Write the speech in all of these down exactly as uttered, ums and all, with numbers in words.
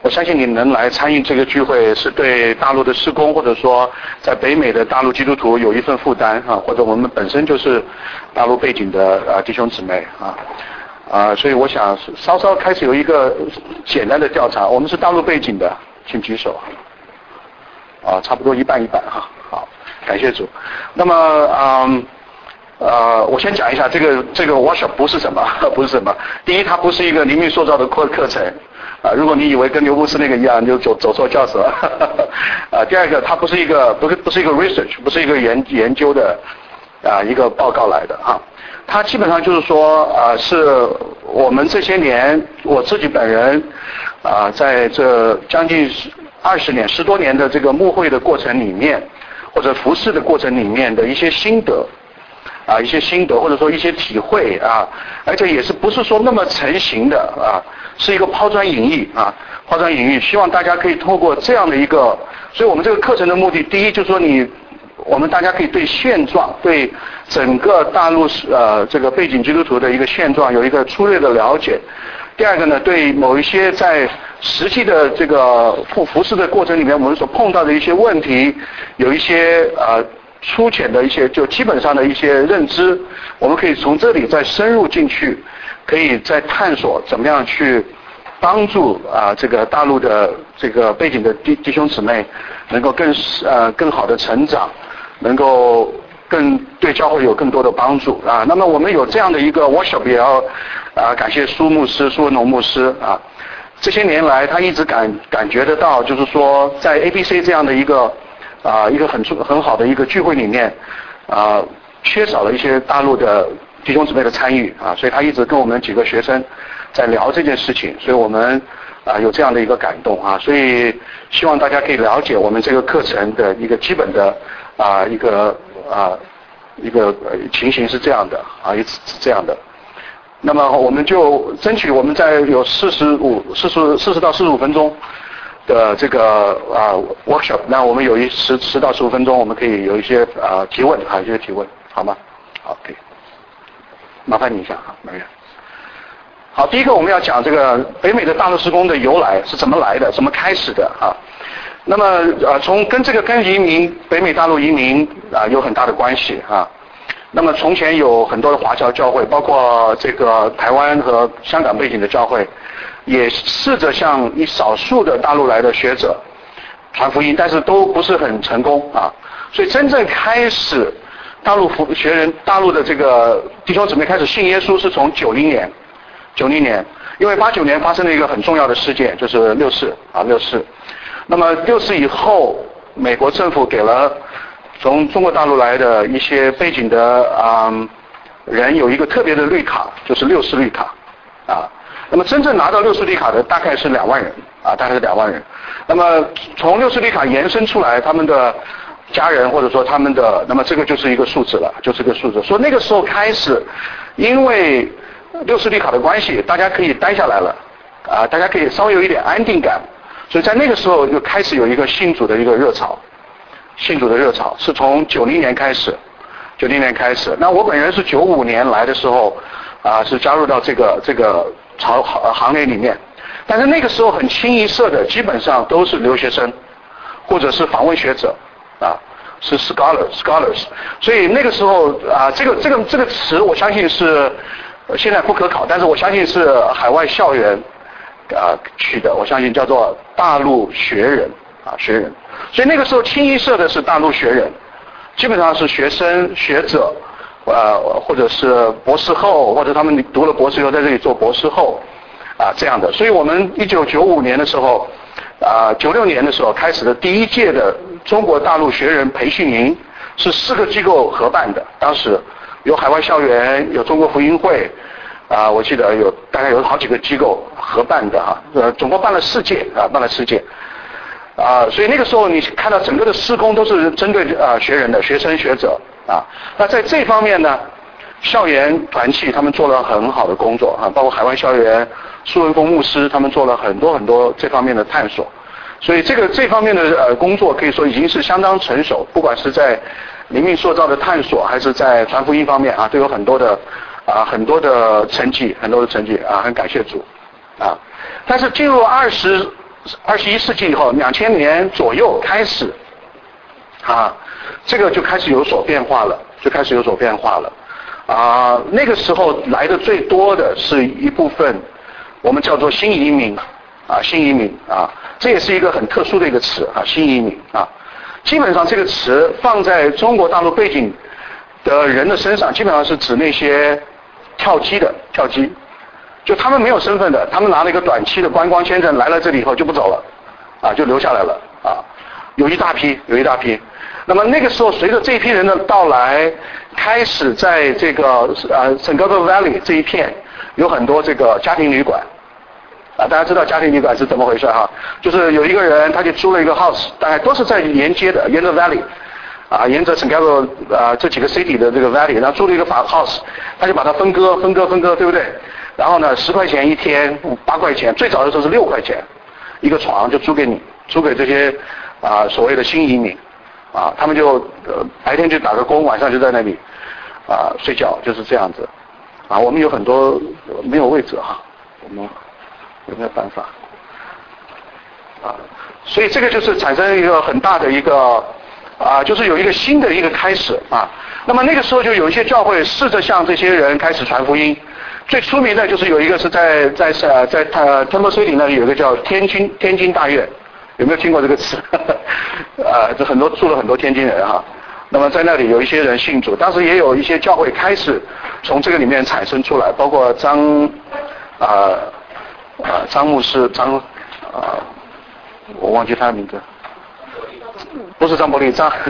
我相信你能来参与这个聚会，是对大陆的施工，或者说在北美的大陆基督徒有一份负担啊，或者我们本身就是大陆背景的啊弟兄姊妹啊。啊，所以我想稍稍开始有一个简单的调查，我们是大陆背景的，请举手。啊，差不多一半一半哈，好，感谢主。那么，嗯，呃，我先讲一下这个这个 workshop 不是什么，不是什么。第一，它不是一个灵命塑造的课课程，啊，如果你以为跟刘牧师那个一样，你就走走错教室了。啊，第二个，它不是一个不是不是一个 research， 不是一个研研究的啊一个报告来的哈。它基本上就是说，啊，是我们这些年我自己本人啊，在这将近二十年、十多年的这个牧会的过程里面，或者服侍的过程里面的一些心得啊，一些心得或者说一些体会啊，而且也是不是说那么成型的啊，是一个抛砖引玉啊，抛砖引玉，希望大家可以透过这样的一个，所以我们这个课程的目的，第一就是说你。我们大家可以对现状，对整个大陆呃这个背景基督徒的一个现状有一个粗略的了解。第二个呢，对某一些在实际的这个服服侍的过程里面，我们所碰到的一些问题，有一些呃粗浅的一些就基本上的一些认知，我们可以从这里再深入进去，可以再探索怎么样去帮助啊这个大陆的这个背景的弟弟兄姊妹能够更呃更好的成长。能够更对教会有更多的帮助啊。那么我们有这样的一个 workshop， 也要啊感谢苏牧师、苏文龙牧师啊。这些年来，他一直感感觉得到，就是说在 A B C 这样的一个啊一个很很好的一个聚会里面啊，缺少了一些大陆的弟兄姊妹的参与啊，所以他一直跟我们几个学生在聊这件事情，所以我们啊有这样的一个感动啊，所以希望大家可以了解我们这个课程的一个基本的。啊，一个啊，一个情形是这样的啊，是这样的。那么我们就争取我们在有四十五、四十、四十到四十五分钟的这个啊 workshop， 那我们有一十十到十五分钟，我们可以有一些啊提问啊，一些提问，好吗？好，可以。麻烦你一下啊，麻烦。好，第一个我们要讲这个北美的大陆施工的由来是怎么来的，怎么开始的啊？那么呃，从跟这个跟移民北美大陆移民啊、呃、有很大的关系啊。那么从前有很多的华侨教会，包括这个台湾和香港背景的教会，也试着向一少数的大陆来的学者传福音，但是都不是很成功啊。所以真正开始大陆服学人大陆的这个弟兄姊妹开始信耶稣，是从九零年，九零年，因为八九年发生了一个很重要的事件，就是六四啊六四。那么六四以后，美国政府给了从中国大陆来的一些背景的啊、嗯、人有一个特别的绿卡，就是六四绿卡啊。那么真正拿到六四绿卡的大概是两万人啊，大概是两万人。那么从六四绿卡延伸出来，他们的家人或者说他们的，那么这个就是一个数字了，就是个数字。所以那个时候开始，因为六四绿卡的关系，大家可以待下来了啊，大家可以稍微有一点安定感。所以在那个时候就开始有一个信主的一个热潮，信主的热潮是从九零年开始，九零年开始。那我本人是九五年来的时候，啊是加入到这个这个潮行列里面，但是那个时候很清一色的，基本上都是留学生，或者是访问学者，啊是 scholar scholars。所以那个时候啊，这个这个这个词我相信是现在不可考，但是我相信是海外校园。啊，取的我相信叫做大陆学人啊，学人。所以那个时候清一色的是大陆学人，基本上是学生、学者，呃，或者是博士后，或者他们读了博士以后在这里做博士后啊这样的。所以我们一九九五年的时候，啊九六年的时候开始的第一届的中国大陆学人培训营是四个机构合办的，当时有海外校园，有中国福音会。啊，我记得有大概有好几个机构合办的哈，呃，总共办了四届啊，办了四届，啊，所以那个时候你看到整个的施工都是针对啊学人的学生学者啊，那在这方面呢，校园团契他们做了很好的工作啊，包括海外校园、苏文峰牧师他们做了很多很多这方面的探索，所以这个这方面的呃工作可以说已经是相当成熟，不管是在灵命塑造的探索，还是在传福音方面啊，都有很多的。啊，很多的成绩，很多的成绩啊，很感谢主啊。但是进入二十二十一世纪以后，两千年左右开始，啊，这个就开始有所变化了，就开始有所变化了。啊，那个时候来的最多的是一部分，我们叫做新移民，啊，新移民啊，这也是一个很特殊的一个词啊，新移民啊。基本上这个词放在中国大陆背景的人的身上，基本上是指那些跳机的跳机，就他们没有身份的，他们拿了一个短期的观光签证来了这里以后就不走了，啊，就留下来了啊，有一大批，有一大批。那么那个时候，随着这批人的到来，开始在这个呃 San Gabriel Valley 这一片有很多这个家庭旅馆，啊，大家知道家庭旅馆是怎么回事哈？就是有一个人他就租了一个 house， 大概都是在沿街的，沿着 Valley， 啊，沿着 San Gabriel 啊这几个 city 的这个 Valley， 然后租了一个房 house， 他就把它分割、分割、分割，对不对？然后呢，十块钱一天，八块钱，最早的时候是六块钱一个床，就租给你，租给这些啊所谓的新移民。啊，他们就呃白天去打个工，晚上就在那里啊睡觉，就是这样子。啊，我们有很多没有位置哈，我们有没有办法？啊，所以这个就是产生一个很大的一个啊，就是有一个新的一个开始啊。那么那个时候就有一些教会试着向这些人开始传福音。最出名的就是有一个是在在在在呃 Temple City 那里有一个叫天津天津大院。有没有听过这个词？啊，这很多住了很多天津人哈。那么在那里有一些人信主，当时也有一些教会开始从这个里面产生出来，包括张啊啊张牧师张啊，我忘记他的名字，不是张伯利张，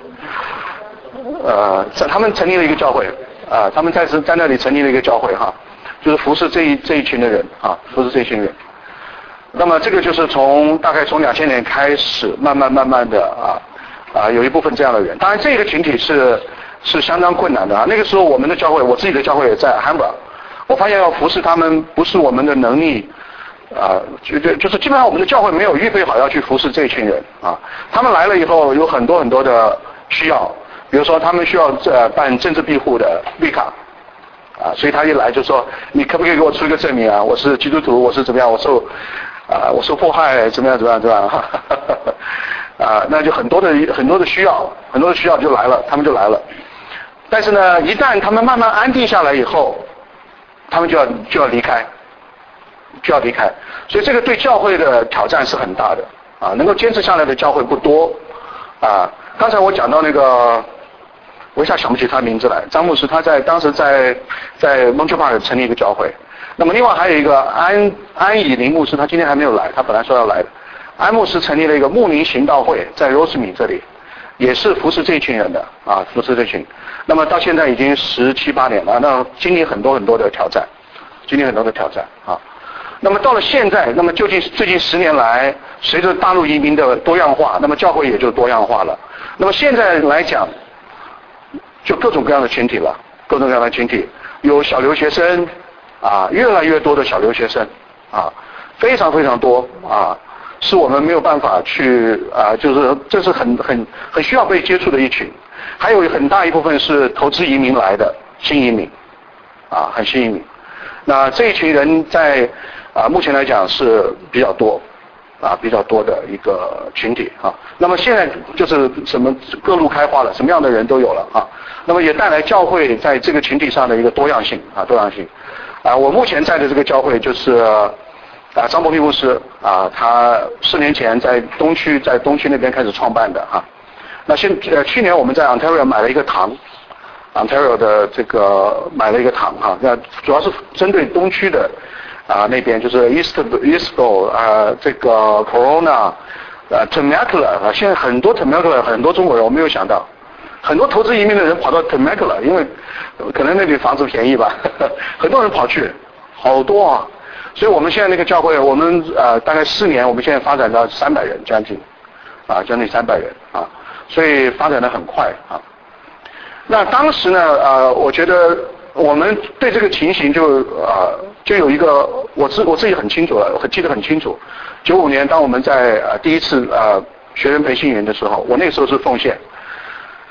呃，他们成立了一个教会啊，他们在在那里成立了一个教会哈，就是服侍这一这一群的人啊，服侍这一群人。那么这个就是从大概从两千年开始，慢慢慢慢的啊啊有一部分这样的人。当然这个群体是是相当困难的啊。那个时候我们的教会，我自己的教会也在 Hamburg， 我发现要服侍他们不是我们的能力啊，就就就是基本上我们的教会没有预备好要去服侍这群人啊。他们来了以后有很多很多的需要，比如说他们需要呃办政治庇护的绿卡。啊，所以他一来就说，你可不可以给我出一个证明啊？我是基督徒，我是怎么样？我受啊，我受迫害，怎么样怎么样，对吧？啊，那就很多的很多的需要，很多的需要就来了，他们就来了。但是呢，一旦他们慢慢安定下来以后，他们就要就要离开，就要离开。所以这个对教会的挑战是很大的啊，能够坚持下来的教会不多啊。刚才我讲到那个。我一下想不起他名字来，张牧师他在当时在在蒙特巴尔成立一个教会，那么另外还有一个安安以林牧师，他今天还没有来，他本来说要来的。安牧师成立了一个牧民行道会，在罗斯米这里，也是服侍这一群人的啊，服侍这群。那么到现在已经十七八年了，那经历很多很多的挑战，经历很多的挑战啊。那么到了现在，那么究竟最近十年来，随着大陆移民的多样化，那么教会也就多样化了。那么现在来讲。就各种各样的群体了，各种各样的群体，有小留学生，啊，越来越多的小留学生，啊，非常非常多，啊，是我们没有办法去，啊，就是这是很很很需要被接触的一群，还有很大一部分是投资移民来的新移民，啊，很新移民，那这一群人在啊目前来讲是比较多。啊，比较多的一个群体啊，那么现在就是什么各路开花了，什么样的人都有了啊，那么也带来教会在这个群体上的一个多样性啊，多样性啊，我目前在的这个教会就是啊张伯利牧师啊，他四年前在东区在东区那边开始创办的哈，那现呃去年我们在 Ontario 买了一个堂 ，Ontario 的这个买了一个堂哈，那主要是针对东区的。啊，那边就是 East Eastbo 啊，这个 Corona， 呃 Temecula 啊，现在很多 Temecula 很多中国人，我没有想到，很多投资移民的人跑到 Temecula， 因为可能那里房子便宜吧，呵呵很多人跑去，好多啊，所以我们现在那个教会，我们呃大概四年，我们现在发展到三百人将近，啊将近三百人啊，所以发展的很快啊。那当时呢，呃，我觉得。我们对这个情形就啊、呃、就有一个我自我自己很清楚了，我记得很清楚。九五年当我们在呃第一次呃学员培训营的时候，我那时候是奉献。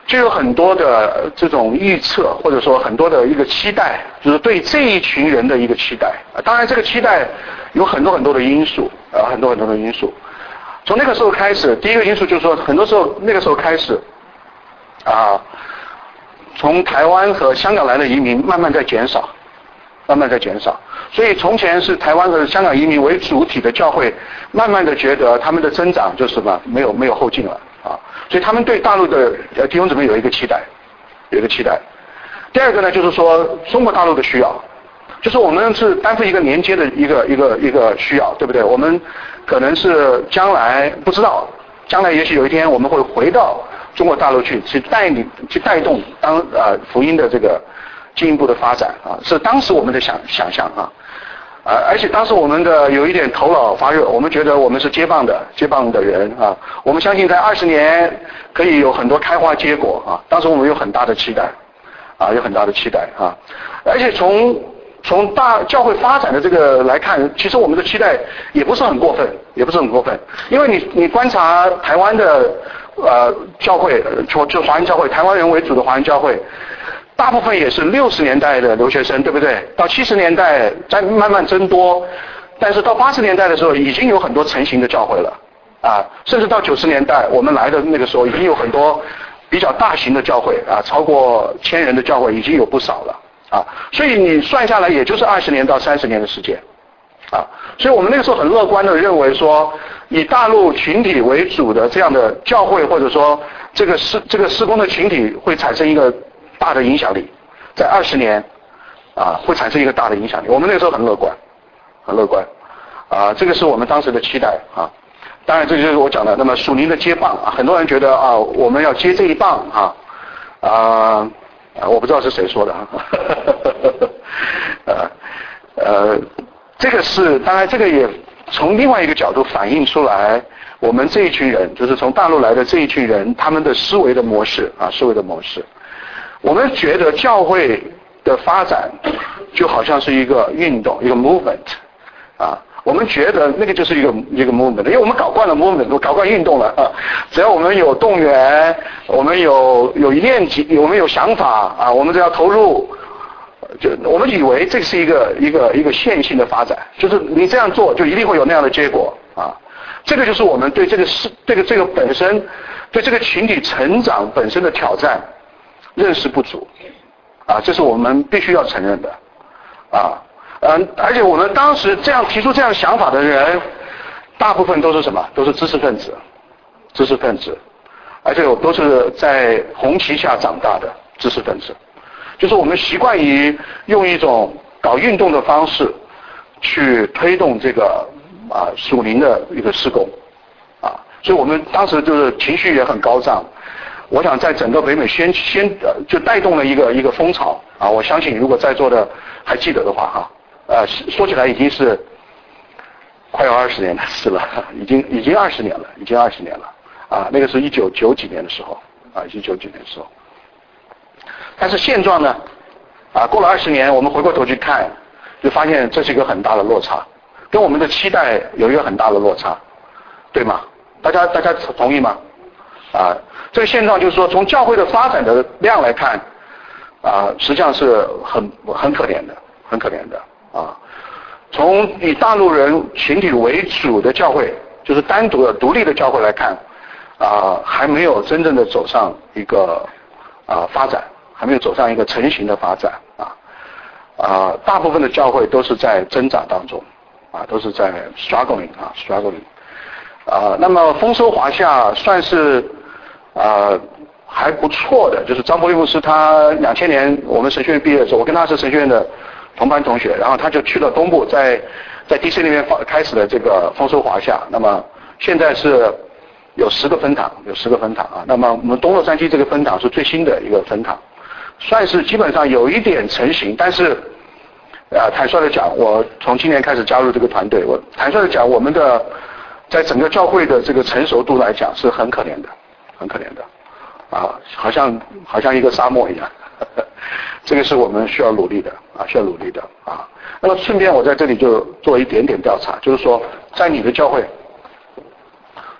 就有很多的这种预测，或者说很多的一个期待，就是对这一群人的一个期待。啊，当然这个期待有很多很多的因素，啊，很多很多的因素。从那个时候开始，第一个因素就是说，很多时候那个时候开始，啊，从台湾和香港来的移民慢慢在减少，慢慢在减少。所以从前是台湾和香港移民为主体的教会，慢慢的觉得他们的增长就是什么，没有没有后劲了啊。所以他们对大陆的弟兄姊妹有一个期待，有一个期待。第二个呢，就是说中国大陆的需要，就是我们是担负一个连接的一个一个一个需要，对不对？我们可能是将来不知道，将来也许有一天我们会回到中国大陆去，去带领、去带动当呃福音的这个进一步的发展啊，是当时我们的想想象啊。啊，而且当时我们的有一点头脑发热，我们觉得我们是接棒的接棒的人啊，我们相信在二十年可以有很多开花结果啊，当时我们有很大的期待，啊，有很大的期待啊，而且从从大教会发展的这个来看，其实我们的期待也不是很过分，也不是很过分，因为你你观察台湾的呃教会，就就华人教会，台湾人为主的华人教会。大部分也是六十年代的留学生，对不对？到七十年代再慢慢增多，但是到八十年代的时候，已经有很多成型的教会了，啊，甚至到九十年代我们来的那个时候，已经有很多比较大型的教会啊，超过千人的教会已经有不少了，啊，所以你算下来也就是二十年到三十年的时间，啊，所以我们那个时候很乐观的认为说，以大陆群体为主的这样的教会，或者说这个施这个施工的群体会产生一个大的影响力，在二十年啊会产生一个大的影响力。我们那个时候很乐观，很乐观啊，这个是我们当时的期待啊。当然，这就是我讲的。那么属灵的接棒啊，很多人觉得啊，我们要接这一棒啊啊，我不知道是谁说的啊，呃呃，这个是当然，这个也从另外一个角度反映出来，我们这一群人，就是从大陆来的这一群人，他们的思维的模式啊，思维的模式。我们觉得教会的发展就好像是一个运动，一个 movement 啊，我们觉得那个就是一个一个 movement， 因为我们搞惯了 movement， 搞惯运动了啊。只要我们有动员，我们有有念及，我们有想法啊，我们只要投入，就我们以为这是一个一个一个线性的发展，就是你这样做就一定会有那样的结果啊。这个就是我们对这个是这个这个本身对这个群体成长本身的挑战。认识不足，啊，这是我们必须要承认的，啊，嗯，而且我们当时这样提出这样想法的人，大部分都是什么？都是知识分子，知识分子，而且都是在红旗下长大的知识分子，就是我们习惯于用一种搞运动的方式去推动这个啊属灵的一个施工，啊，所以我们当时就是情绪也很高涨。我想在整个北美先先呃就带动了一个一个风潮啊！我相信如果在座的还记得的话哈，呃说起来已经是快要二十年的事了，已经已经二十年了，已经二十年了啊！那个是一九九几年的时候啊，一九九几年的时候。但是现状呢，啊，过了二十年，我们回过头去看，就发现这是一个很大的落差，跟我们的期待有一个很大的落差，对吗？大家大家同意吗？啊，这个现状就是说，从教会的发展的量来看，啊，实际上是很很可怜的，很可怜的啊。从以大陆人群体为主的教会，就是单独的独立的教会来看，啊，还没有真正的走上一个啊发展，还没有走上一个成型的发展啊。啊，大部分的教会都是在挣扎当中，啊，都是在 struggling 啊 struggling。啊，那么丰收华夏算是。呃，还不错的，就是张伯利牧师，他两千年我们神学院毕业的时候，我跟他是神学院的同班同学，然后他就去了东部，在在 D C 那边开始了这个丰收华夏。那么现在是有十个分堂，有十个分堂啊。那么我们东洛杉矶这个分堂是最新的一个分堂，算是基本上有一点成型，但是呃，坦率的讲，我从今年开始加入这个团队，我坦率的讲，我们的在整个教会的这个成熟度来讲是很可怜的。很可怜的，啊，好像好像一个沙漠一样，呵呵，这个是我们需要努力的啊，需要努力的啊。那么顺便我在这里就做一点点调查，就是说，在你的教会，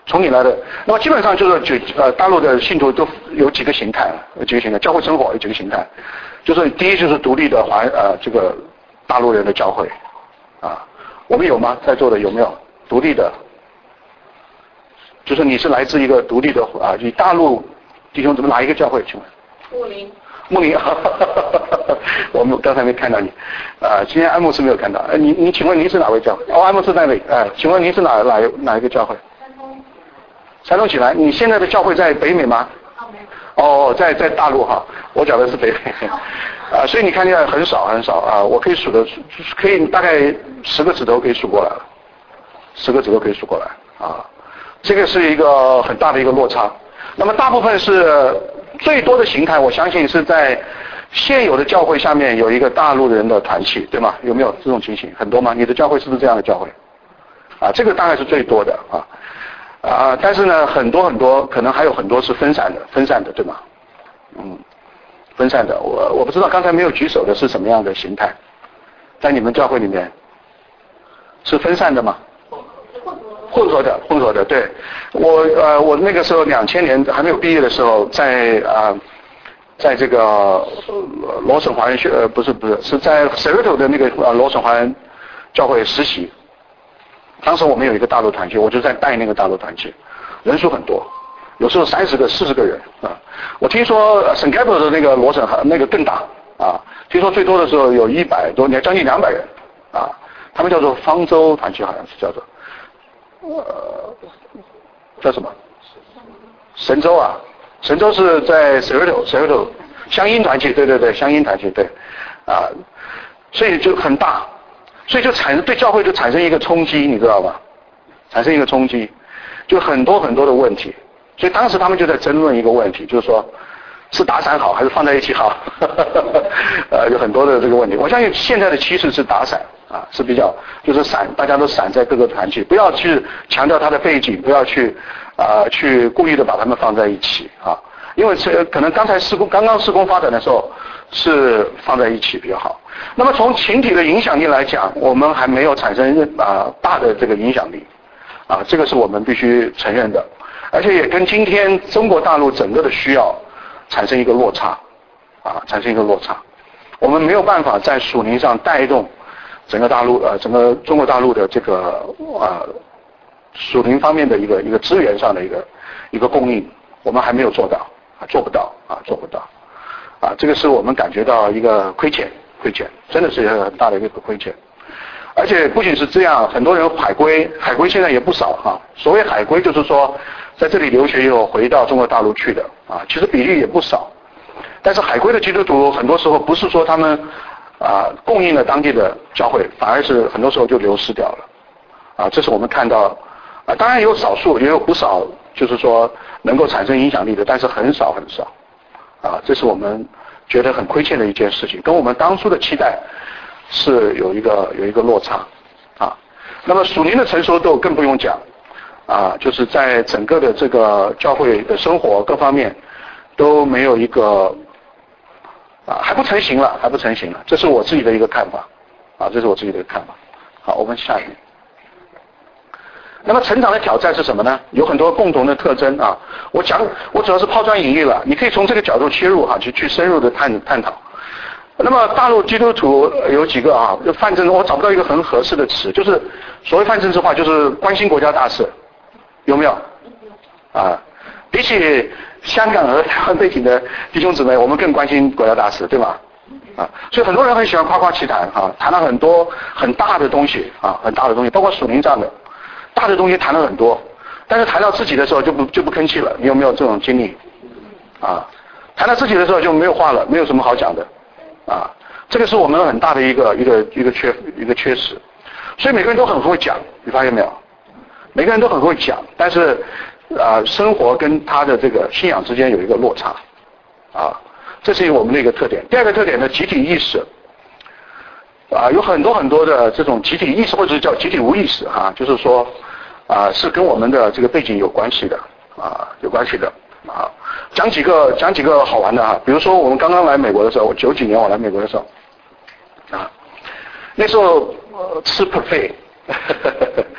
从你来的。那么基本上就是就呃大陆的信徒都有几个形态，有几个形态，教会生活有几个形态，就是第一就是独立的华呃这个大陆人的教会，啊，我们有吗？在座的有没有独立的？就是你是来自一个独立的啊，以大陆弟兄怎么哪一个教会？请问？ 穆林。 穆林，我们刚才没看到你，啊，今天安牧师没有看到。呃，你你请问您是哪位教会？哦，安牧师在那里。哎、呃，请问您是哪哪哪一个教会？ 山东。 山东起来，你现在的教会在北美吗？哦，在在大陆哈，我讲的是北美。啊，所以你看见很少很少啊，我可以数的，可以大概十个指头可以数过来了，十个指头可以数过来啊，这个是一个很大的一个落差。那么大部分是最多的形态，我相信是在现有的教会下面有一个大陆人的团契，对吗？有没有这种情形？很多吗？你的教会是不是这样的教会？啊，这个大概是最多的啊啊，但是呢，很多很多可能还有很多是分散的，分散的，对吗？嗯，分散的。我我不知道刚才没有举手的是什么样的形态，在你们教会里面是分散的吗？混合的，混合的，对，我呃，我那个时候两千年还没有毕业的时候，在啊、呃，在这个、呃、罗省华人学呃不是不是是在 Seattle 的那个呃罗省华人教会实习，当时我们有一个大陆团契，我就在带那个大陆团契，人数很多，有时候三十个、四十个人啊。我听说圣盖博的那个罗省那个更大啊，听说最多的时候有一百多，将近两百人啊，他们叫做方舟团契，好像是叫做。呃，叫什么？神州啊，神州是在 Seattle Seattle 乡音团契，对对对，乡音团契，对，啊，所以就很大，所以就产生对教会就产生一个冲击，你知道吧？产生一个冲击，就很多很多的问题，所以当时他们就在争论一个问题，就是说是打散好还是放在一起好？呃，有很多的这个问题。我相信现在的趋势是打散。啊，是比较就是散，大家都散在各个团体，不要去强调它的背景，不要去啊、呃、去故意的把它们放在一起啊，因为是可能刚才施工刚刚施工发展的时候是放在一起比较好。那么从群体的影响力来讲，我们还没有产生啊、呃、大的这个影响力啊，这个是我们必须承认的，而且也跟今天中国大陆整个的需要产生一个落差啊，产生一个落差，我们没有办法在属灵上带动。整个大陆呃，整个中国大陆的这个啊属灵方面的一个一个资源上的一个一个供应，我们还没有做到啊，做不到啊，做不到啊，这个是我们感觉到一个亏欠，亏欠，真的是一个很大的一个亏欠。而且不仅是这样，很多人海归，海归现在也不少哈。所谓海归，就是说在这里留学以后回到中国大陆去的啊，其实比例也不少。但是海归的基督徒很多时候不是说他们。啊，供应了当地的教会，反而是很多时候就流失掉了，啊，这是我们看到，啊，当然有少数，也有不少，就是说能够产生影响力的，但是很少很少，啊，这是我们觉得很亏欠的一件事情，跟我们当初的期待是有一个有一个落差，啊，那么属灵的成熟度更不用讲，啊，就是在整个的这个教会的生活各方面都没有一个。啊，还不成型了，还不成型了，这是我自己的一个看法，啊，这是我自己的一个看法。好，我们下一页。那么成长的挑战是什么呢？有很多共同的特征啊。我讲，我主要是抛砖引玉了，你可以从这个角度切入哈、啊，去去深入的探探讨。那么大陆基督徒有几个啊？泛政治，我找不到一个很合适的词，就是所谓泛政治化，就是关心国家大事，有没有？啊，比起。香港和台湾背景的弟兄姊妹，我们更关心国家大事，对吗？啊，所以很多人很喜欢夸夸其谈啊，谈了很多很大的东西啊，很大的东西，包括属灵上的大的东西谈了很多，但是谈到自己的时候就不就不吭气了。你有没有这种经历？啊，谈到自己的时候就没有话了，没有什么好讲的啊，这个是我们很大的一个一个一个缺一个缺失。所以每个人都很会讲，你发现没有？每个人都很会讲，但是。啊、呃，生活跟他的这个信仰之间有一个落差，啊，这是我们的一个特点。第二个特点呢，集体意识，啊，有很多很多的这种集体意识或者叫集体无意识哈、啊，就是说，啊，是跟我们的这个背景有关系的，啊，有关系的，啊，讲几个讲几个好玩的哈，比如说我们刚刚来美国的时候，九几年我来美国的时候，啊，那时候、呃、吃 buffet。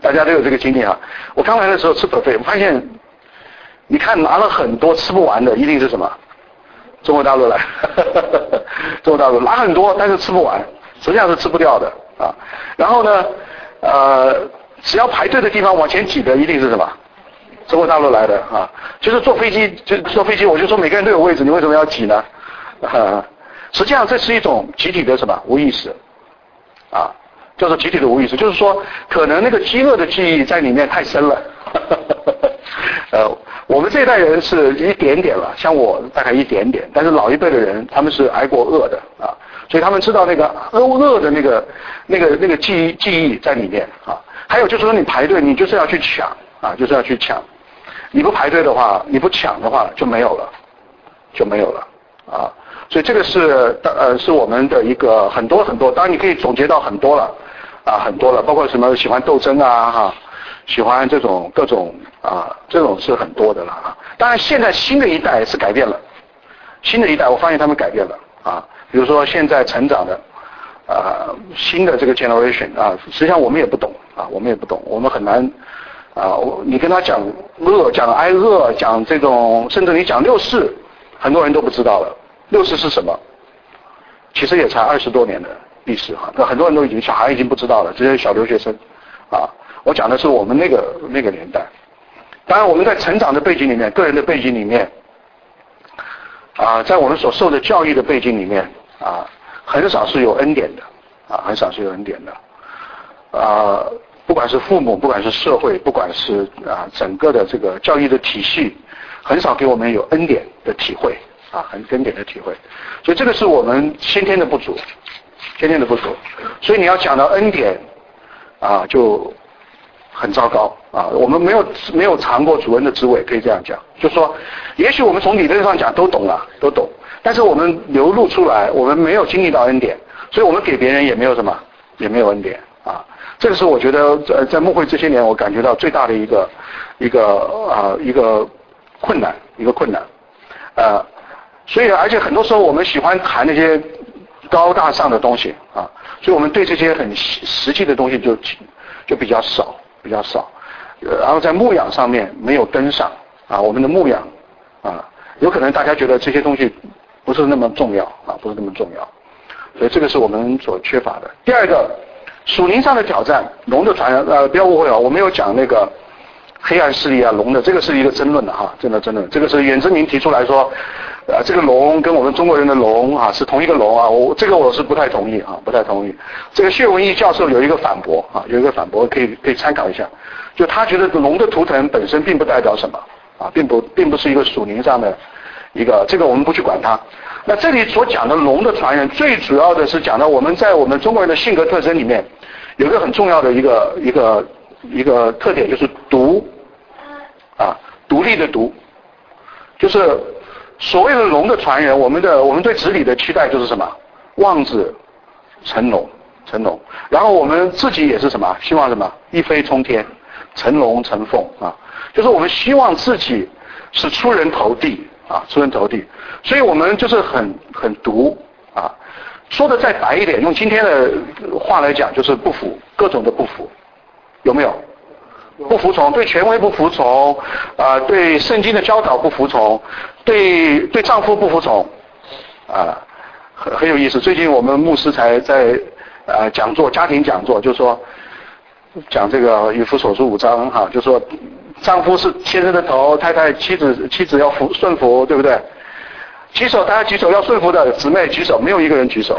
大家都有这个经历啊。我刚来的时候吃 buffet， 我发现，你看拿了很多吃不完的，一定是什么？中国大陆来，中国大陆拿很多，但是吃不完，实际上是吃不掉的啊。然后呢，呃，只要排队的地方往前挤的，一定是什么？中国大陆来的啊。就是坐飞机，就坐飞机，我就说每个人都有位置，你为什么要挤呢？啊，实际上这是一种集体的什么无意识啊。叫做集体的无意识，就是说，可能那个饥饿的记忆在里面太深了。呃，我们这一代人是一点点了，像我大概一点点，但是老一辈的人他们是挨过饿的啊，所以他们知道那个饿饿的那个那个那个记忆记忆在里面啊。还有就是说，你排队，你就是要去抢啊，就是要去抢。你不排队的话，你不抢的话就没有了，就没有了啊。所以这个是呃是我们的一个很多很多，当然你可以总结到很多了。啊，很多了，包括什么喜欢斗争啊，哈，喜欢这种各种啊，这种是很多的了啊。当然，现在新的一代是改变了，新的一代我发现他们改变了啊。比如说现在成长的啊，新的这个 generation 啊，实际上我们也不懂啊，我们也不懂，我们很难啊。你跟他讲饿，讲挨饿，讲这种，甚至你讲六四，很多人都不知道了。六四是什么？其实也才二十多年的历史哈，那很多人都已经小孩已经不知道了，这些小留学生，啊，我讲的是我们那个那个年代。当然我们在成长的背景里面，个人的背景里面，啊，在我们所受的教育的背景里面，啊，很少是有恩典的，啊，很少是有恩典的，啊，不管是父母，不管是社会，不管是啊整个的这个教育的体系，很少给我们有恩典的体会。啊，很根本的体会，所以这个是我们先天的不足，先天的不足，所以你要讲到恩典，啊，就很糟糕啊。我们没有没有尝过主恩的滋味，可以这样讲，就说，也许我们从理论上讲都懂了，都懂，但是我们流露出来，我们没有经历到恩典，所以我们给别人也没有什么，也没有恩典啊。这个是我觉得在在牧会这些年，我感觉到最大的一个一个啊一个困难，一个困难，呃。所以，而且很多时候我们喜欢谈那些高大上的东西啊，所以我们对这些很实际的东西就就比较少，比较少。呃，然后在牧养上面没有跟上啊，我们的牧养啊，有可能大家觉得这些东西不是那么重要啊，不是那么重要，所以这个是我们所缺乏的。第二个，属灵上的挑战，龙的传染，呃，不要误会啊，我没有讲那个黑暗势力啊，龙的，这个是一个争论的哈，真的争论，这个是远之明提出来说。啊，这个龙跟我们中国人的龙啊是同一个龙啊，我这个我是不太同意啊，不太同意。这个谢文义教授有一个反驳啊，有一个反驳可以可以参考一下，就他觉得龙的图腾本身并不代表什么啊，并不并不是一个属灵上的一个，这个我们不去管它。那这里所讲的龙的传人，最主要的是讲到我们在我们中国人的性格特征里面，有一个很重要的一个一个一个特点，就是独啊，独立的独，就是。所谓的龙的传人，我们的我们对子女的期待就是什么？望子成龙，成龙。然后我们自己也是什么？希望什么？一飞冲天，成龙成凤啊！就是我们希望自己是出人头地啊，出人头地。所以我们就是很很独啊。说的再白一点，用今天的话来讲，就是不服，各种的不服，有没有？不服从，对权威不服从，啊、呃，对圣经的教导不服从，对对丈夫不服从，啊、呃，很很有意思。最近我们牧师才在呃讲座，家庭讲座，就说讲这个以弗所书五章哈，就说丈夫是先生的头，太太妻子妻子要服顺服，对不对？举手，大家举手要顺服的姊妹举手，没有一个人举手，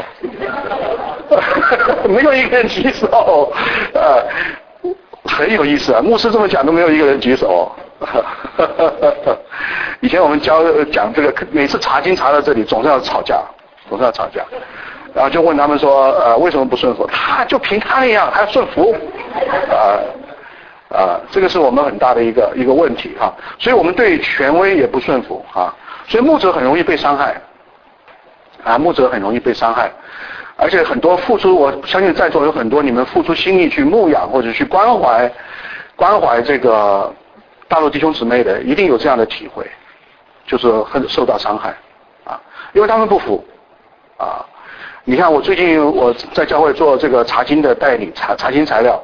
没有一个人举手，呃。很有意思啊！牧师这么讲都没有一个人举手。以前我们教讲这个，每次查经查到这里，总是要吵架，总是要吵架。然后就问他们说，呃，为什么不顺服？他就凭他那样还要顺服，啊、呃、啊、呃，这个是我们很大的一个一个问题哈。所以我们对权威也不顺服啊，所以牧者很容易被伤害，啊，牧者很容易被伤害。而且很多付出，我相信在座有很多你们付出心力去牧养或者去关怀关怀这个大陆弟兄姊妹的，一定有这样的体会，就是很受到伤害啊，因为他们不服啊。你看我最近我在教会做这个查经的代理，查查经材料，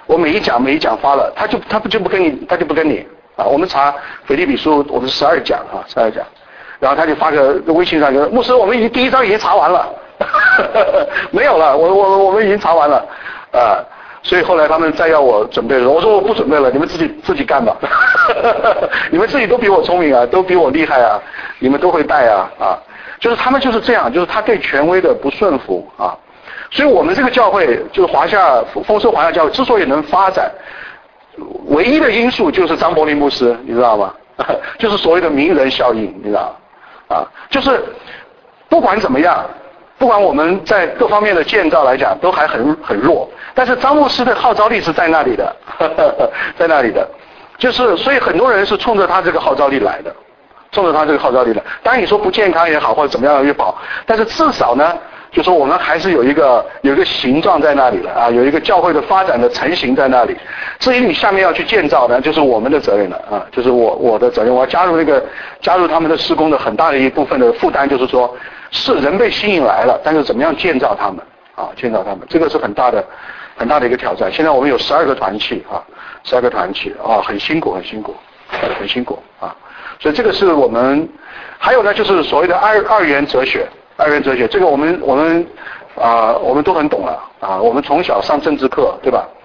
我每一讲每一讲发了，他就他不就不跟你，他就不跟你啊。我们查腓立比书，我们十二讲啊，十二讲，然后他就发个微信上说，牧师，我们已经第一章已经查完了，没有了，我我我们已经查完了，啊，所以后来他们再要我准备的时候，我说我不准备了，你们自己自己干吧，你们自己都比我聪明啊，都比我厉害啊，你们都会带啊啊，就是他们就是这样，就是他对权威的不顺服啊。所以我们这个教会就是华夏丰收华夏教会之所以能发展，唯一的因素就是张伯苓牧师，你知道吗？就是所谓的名人效应，你知道啊，就是不管怎么样，不管我们在各方面的建造来讲都还很很弱，但是张牧师的号召力是在那里的，在那里的，就是所以很多人是冲着他这个号召力来的，冲着他这个号召力来。当然你说不健康也好，或者怎么样也好，但是至少呢。就说我们还是有一个有一个形状在那里了啊，有一个教会的发展的成型在那里。至于你下面要去建造呢，就是我们的责任了啊，就是我我的责任，我要加入那个加入他们的施工的很大的一部分的负担，就是说是人被吸引来了，但是怎么样建造他们啊，建造他们，这个是很大的很大的一个挑战。现在我们有十二个团契啊，十二个团契啊，很辛苦很辛苦很辛苦啊，所以这个是我们还有呢，就是所谓的二二元哲学。二元哲学，这个我们我们啊、呃、我们都很懂了啊，我们从小上政治课，对吧？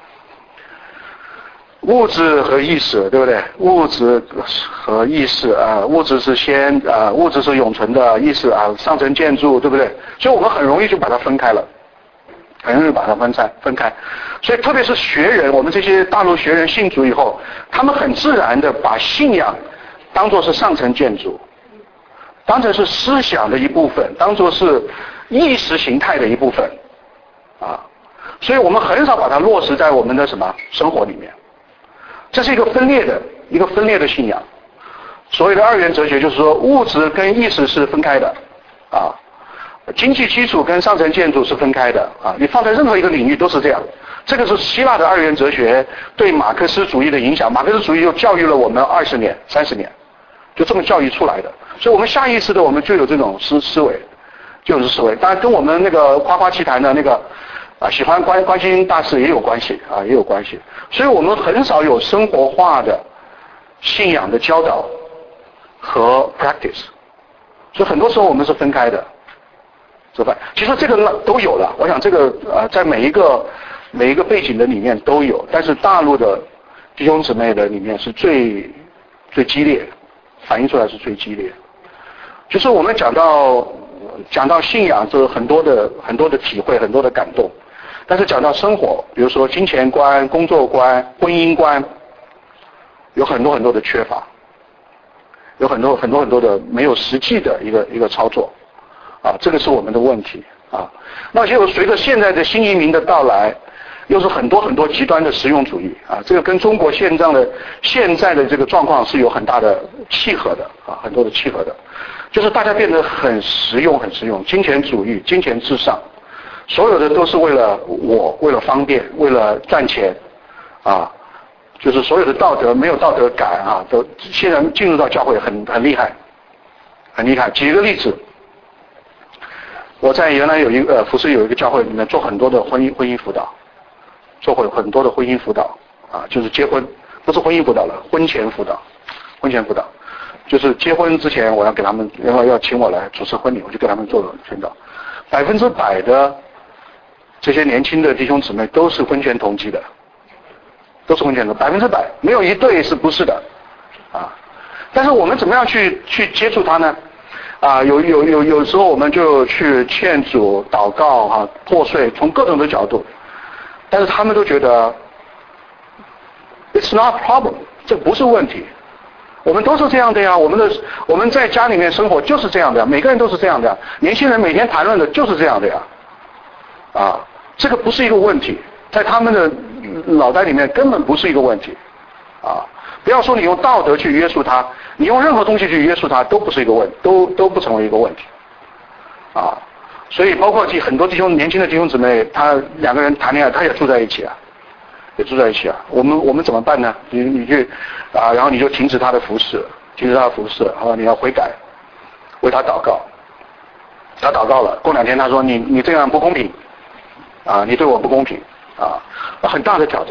物质和意识，对不对？物质和意识啊，物质是先啊，物质是永存的，意识啊，上层建筑，对不对？所以我们很容易就把它分开了，很容易把它分开分开。所以特别是学人，我们这些大陆学人信主以后，他们很自然的把信仰当作是上层建筑。当成是思想的一部分，当作是意识形态的一部分，啊，所以我们很少把它落实在我们的什么生活里面。这是一个分裂的一个分裂的信仰。所谓的二元哲学，就是说物质跟意识是分开的，啊，经济基础跟上层建筑是分开的，啊，你放在任何一个领域都是这样。这个是希腊的二元哲学对马克思主义的影响，马克思主义又教育了我们二十年、三十年。就这么教育出来的，所以我们下意识的我们就有这种思思维，就是思维。当然跟我们那个夸夸其谈的那个啊喜欢关关心大事也有关系啊，也有关系。所以我们很少有生活化的信仰的教导和 practice， 所以很多时候我们是分开的，是吧？其实这个都有了，我想这个呃在每一个每一个背景的里面都有，但是大陆的弟兄姊妹的里面是最最激烈的。反映出来是最激烈的，就是我们讲到讲到信仰，就是很多的很多的体会，很多的感动。但是讲到生活，比如说金钱观、工作观、婚姻观，有很多很多的缺乏，有很多很多很多的没有实际的一个一个操作，啊，这个是我们的问题啊。那就随着现在的新移民的到来。又是很多很多极端的实用主义啊，这个跟中国现状的现在的这个状况是有很大的契合的啊，很多的契合的，就是大家变得很实用，很实用，金钱主义，金钱至上，所有的都是为了我，为了方便，为了赚钱啊，就是所有的道德没有道德感啊，都现在进入到教会很很厉害，很厉害。举个例子，我在原来有一个呃服饰有一个教会里面做很多的婚姻婚姻辅导。做过很多的婚姻辅导啊，就是结婚不是婚姻辅导了，婚前辅导，婚前辅导，就是结婚之前我要给他们，然后要请我来主持婚礼，我就给他们做宣导。百分之百的这些年轻的弟兄姊妹都是婚前同居的，都是婚前的，百分之百没有一对是不是的啊。但是我们怎么样去去接触他呢？啊，有有有有时候我们就去劝主祷告啊，破碎，从各种的角度。但是他们都觉得 it's not a problem， 这不是问题，我们都是这样的呀，我们的我们在家里面生活就是这样的呀，每个人都是这样的呀，年轻人每天谈论的就是这样的呀，啊，这个不是一个问题，在他们的脑袋里面根本不是一个问题，啊，不要说你用道德去约束他，你用任何东西去约束他都不是一个问题，都都不成为一个问题，啊。所以包括很多弟兄年轻的弟兄姊妹，他两个人谈恋爱，他也住在一起啊，也住在一起啊。我们我们怎么办呢？你你去啊，然后你就停止他的服侍，停止他的服侍，然后你要悔改，为他祷告。他祷告了，过两天他说你你这样不公平，啊，你对我不公平，啊，很大的挑战。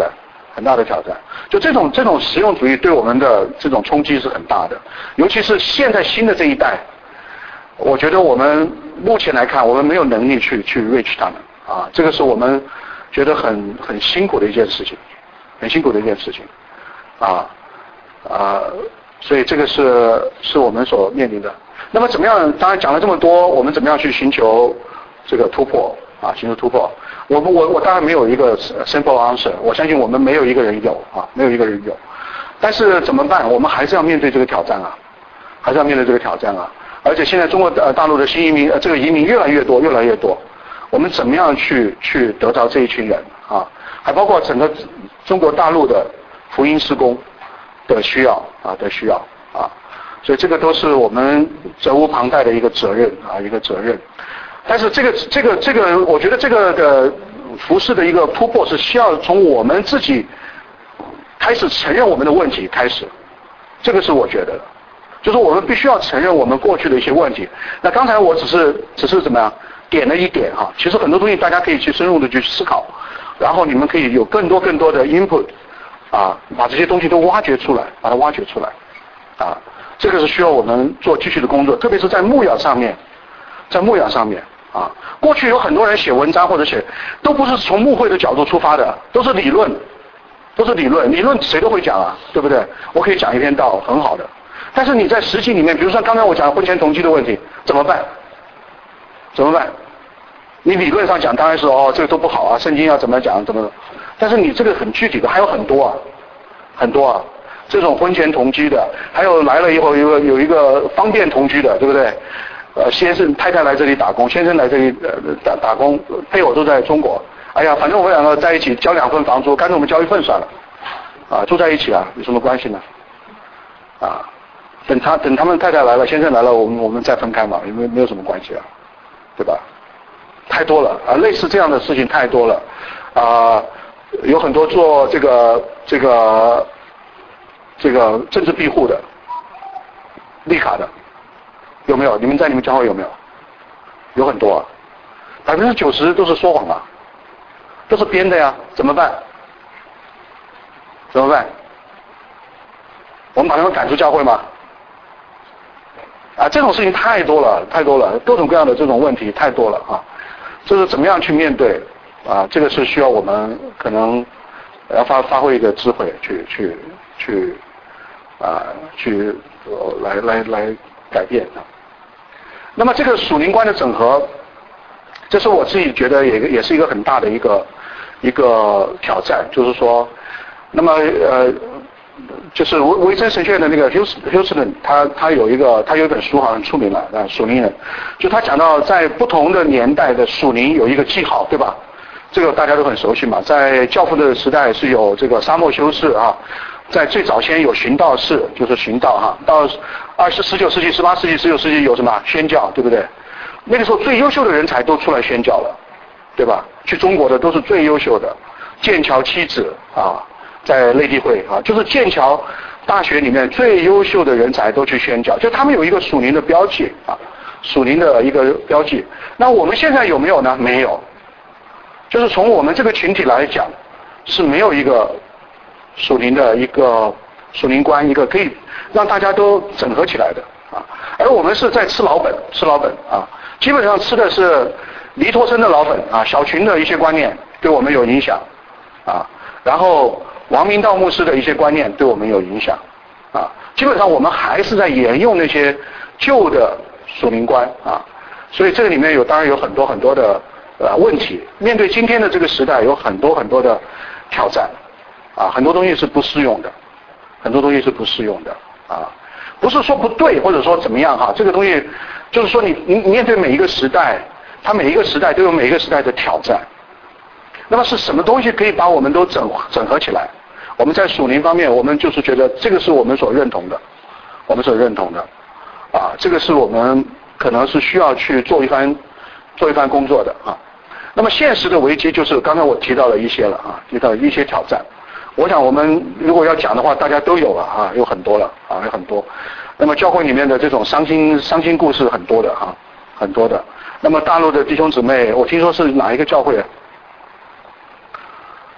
很大的挑战。就这种这种实用主义对我们的这种冲击是很大的，尤其是现在新的这一代，我觉得我们目前来看，我们没有能力去去 reach 他们啊，这个是我们觉得很很辛苦的一件事情，很辛苦的一件事情啊啊，所以这个是是我们所面临的。那么怎么样？当然讲了这么多，我们怎么样去寻求这个突破啊？寻求突破，我我我当然没有一个 simple answer， 我相信我们没有一个人有啊，没有一个人有。但是怎么办？我们还是要面对这个挑战啊，还是要面对这个挑战啊。而且现在中国呃大陆的新移民，呃这个移民越来越多，越来越多。我们怎么样去去得着这一群人啊？还包括整个中国大陆的福音事工的需要啊的需要啊。所以这个都是我们责无旁贷的一个责任啊，一个责任。但是这个这个这个，我觉得这个的服事的一个突破是需要从我们自己开始承认我们的问题开始，这个是我觉得的，就是我们必须要承认我们过去的一些问题。那刚才我只是只是怎么样点了一点哈，其实很多东西大家可以去深入的去思考，然后你们可以有更多更多的 input 啊，把这些东西都挖掘出来，把它挖掘出来啊。这个是需要我们做继续的工作，特别是在牧养上面，在牧养上面啊，过去有很多人写文章或者写，都不是从牧会的角度出发的，都是理论，都是理论，理论谁都会讲啊，对不对？我可以讲一篇道，很好的。但是你在实际里面，比如说刚才我讲婚前同居的问题，怎么办？怎么办？你理论上讲当然是哦，这个都不好啊，圣经要怎么讲怎么，但是你这个很具体的还有很多啊，很多啊。这种婚前同居的，还有来了以后有一个有一个方便同居的，对不对？呃，先生太太来这里打工，先生来这里呃打打工，配偶都在中国。哎呀，反正我们两个在一起交两份房租，干脆我们交一份算了，啊，住在一起啊，有什么关系呢？啊，等他等他们太太来了，先生来了，我们我们再分开嘛，没没有什么关系啊，对吧？太多了啊，类似这样的事情太多了啊，有很多做这个这个。这个政治庇护的、绿卡的，有没有？你们在你们教会有没有？有很多啊，百分之九十都是说谎啊，都是编的呀，怎么办？怎么办？我们把他们赶出教会吗？啊，这种事情太多了，太多了，各种各样的这种问题太多了啊，这是怎么样去面对啊？这个是需要我们可能要发发挥一个智慧去去去。啊，去呃来来来改变啊。那么这个属灵观的整合，这是我自己觉得也也是一个很大的一个一个挑战，就是说，那么呃，就是维维珍神学院的那个 Houston， 他他有一个他有一本书好像很出名了啊，属灵人，就他讲到在不同的年代的属灵有一个记号，对吧？这个大家都很熟悉嘛，在教父的时代是有这个沙漠修士啊。在最早先有寻道士，就是寻道哈，到二十十九世纪、十八世纪、十九世纪有什么宣教，对不对？那个时候最优秀的人才都出来宣教了，对吧？去中国的都是最优秀的，剑桥七子啊，在内地会啊，就是剑桥大学里面最优秀的人才都去宣教，就他们有一个属灵的标记啊，属灵的一个标记。那我们现在有没有呢？没有，就是从我们这个群体来讲，是没有一个。属灵的一个属灵观，一个可以让大家都整合起来的啊，而我们是在吃老本，吃老本啊，基本上吃的是黎托生的老本啊，小群的一些观念对我们有影响啊，然后王明道牧师的一些观念对我们有影响啊，基本上我们还是在沿用那些旧的属灵观啊，所以这个里面有当然有很多很多的呃问题，面对今天的这个时代有很多很多的挑战。啊，很多东西是不适用的，很多东西是不适用的啊，不是说不对或者说怎么样哈，这个东西就是说你你面对每一个时代，它每一个时代都有每一个时代的挑战。那么是什么东西可以把我们都整整合起来？我们在属灵方面，我们就是觉得这个是我们所认同的，我们所认同的啊，这个是我们可能是需要去做一番做一番工作的啊。那么现实的危机就是刚才我提到了一些了啊，提到一些挑战。我想我们如果要讲的话，大家都有了啊，有很多了啊，有很多。那么教会里面的这种伤心伤心故事很多的啊，很多的。那么大陆的弟兄姊妹，我听说是哪一个教会啊？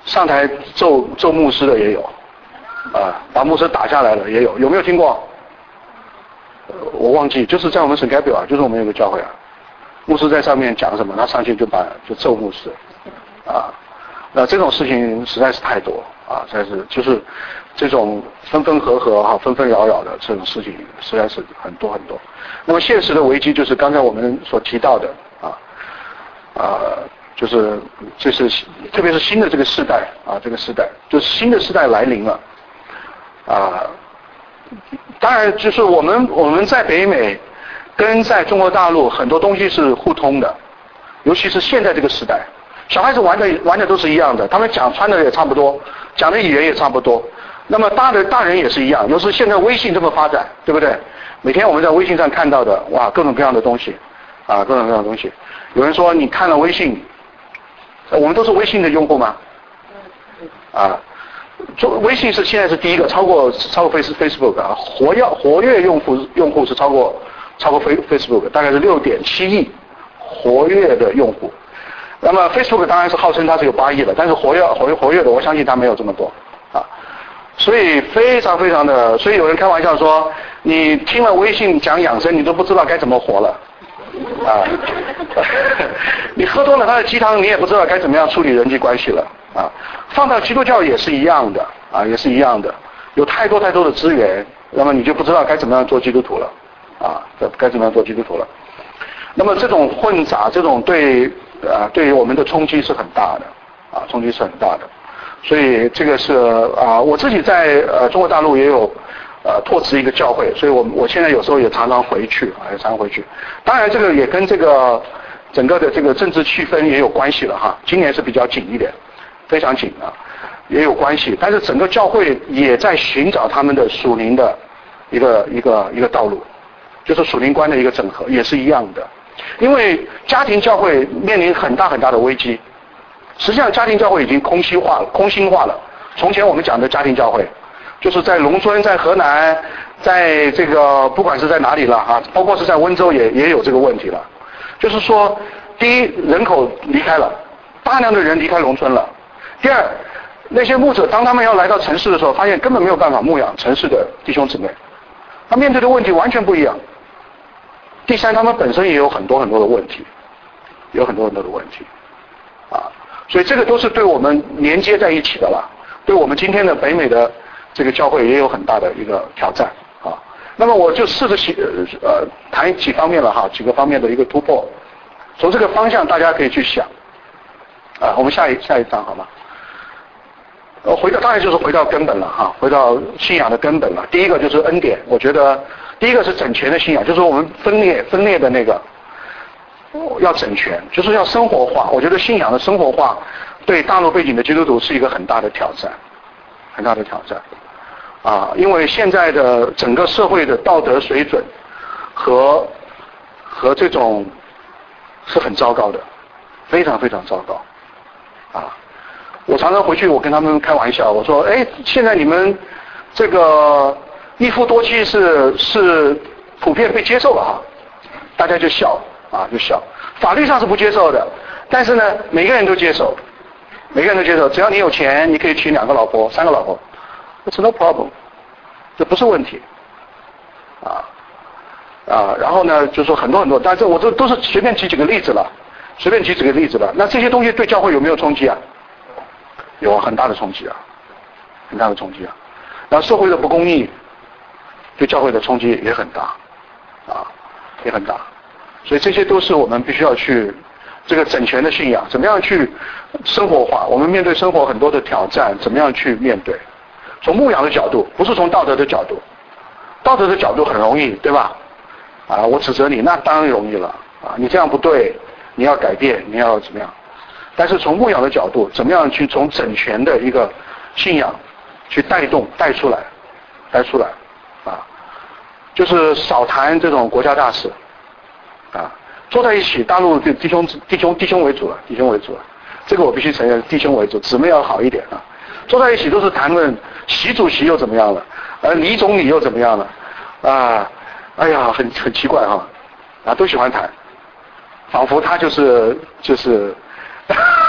上台咒咒牧师的也有，啊，把牧师打下来了也有，有没有听过？呃、我忘记，就是在我们省该表啊，就是我们有个教会啊，牧师在上面讲什么，他上去就把就咒牧师，啊，那这种事情实在是太多啊，实在是就是这种分分合合哈、纷纷扰扰的这种事情实在是很多很多。那么现实的危机就是刚才我们所提到的啊，啊。就是这是特别是新的这个世代啊，这个时代就是新的时代来临了啊。当然，就是我们我们在北美跟在中国大陆很多东西是互通的，尤其是现在这个时代，小孩子玩的玩的都是一样的，他们讲穿的也差不多，讲的语言也差不多。那么大的大人也是一样，尤其是现在微信这么发展，对不对？每天我们在微信上看到的哇，各种各样的东西啊，各种各样的东西。有人说你看了微信。我们都是微信的用户吗？啊，做微信是现在是第一个，超过超过 Face Facebook 啊，活跃活跃用户用户是超过超过 Face Facebook， 大概是六点七亿活跃的用户。那么 Facebook 当然是号称它是有八亿的，但是活跃活跃活跃的，我相信它没有这么多啊。所以非常非常的，所以有人开玩笑说，你听了微信讲养生，你都不知道该怎么活了。啊，你喝多了他的鸡汤，你也不知道该怎么样处理人际关系了啊。放到基督教也是一样的啊，也是一样的，有太多太多的资源，那么你就不知道该怎么样做基督徒了啊，该怎么样做基督徒了。那么这种混杂，这种对啊对于我们的冲击是很大的啊，冲击是很大的。所以这个是啊，我自己在呃中国大陆也有。呃，拓殖一个教会，所以我我现在有时候也常常回去啊，也常常回去。当然，这个也跟这个整个的这个政治气氛也有关系了哈。今年是比较紧一点，非常紧啊，也有关系。但是整个教会也在寻找他们的属灵的一个一个一个道路，就是属灵观的一个整合，也是一样的。因为家庭教会面临很大很大的危机，实际上家庭教会已经空心化了，空心化了。从前我们讲的家庭教会。就是在农村，在河南，在这个不管是在哪里了啊，包括是在温州也也有这个问题了。就是说，第一，人口离开了，大量的人离开农村了；第二，那些牧者当他们要来到城市的时候，发现根本没有办法牧养城市的弟兄姊妹，他面对的问题完全不一样。第三，他们本身也有很多很多的问题，有很多很多的问题啊，所以这个都是对我们连接在一起的了，对我们今天的北美的。这个教会也有很大的一个挑战啊。那么我就试着几呃谈几方面了哈，几个方面的一个突破。从这个方向大家可以去想啊。我们下一下一章好吗？呃，回到当然就是回到根本了哈，回到信仰的根本了。第一个就是恩典，我觉得第一个是整全的信仰，就是我们分裂分裂的那个要整全，就是要生活化。我觉得信仰的生活化对大陆背景的基督徒是一个很大的挑战，很大的挑战。啊，因为现在的整个社会的道德水准和和这种是很糟糕的，非常非常糟糕。啊，我常常回去，我跟他们开玩笑，我说，哎，现在你们这个一夫多妻是是普遍被接受了哈，大家就笑啊，就笑。法律上是不接受的，但是呢，每个人都接受，每个人都接受，只要你有钱，你可以娶两个老婆、三个老婆。It's no problem， 这不是问题，啊啊，然后呢，就说很多很多，但是我这都是随便举几个例子了，随便举几个例子了。那这些东西对教会有没有冲击啊？有很大的冲击啊，很大的冲击啊。然后社会的不公义对教会的冲击也很大，啊，也很大。所以这些都是我们必须要去这个整全的信仰，怎么样去生活化？我们面对生活很多的挑战，怎么样去面对？从牧养的角度，不是从道德的角度。道德的角度很容易，对吧？啊，我指责你，那当然容易了。啊，你这样不对，你要改变，你要怎么样？但是从牧养的角度，怎么样去从整全的一个信仰去带动、带出来、带出来？啊，就是少谈这种国家大事。啊，坐在一起，大陆就弟兄弟兄弟兄为主了，弟兄为主了。这个我必须承认，弟兄为主，姊妹要好一点啊。坐在一起都是谈论习主席又怎么样了，而李总理又怎么样了，啊，哎呀，很很奇怪哈，啊，都喜欢谈，仿佛他就是就是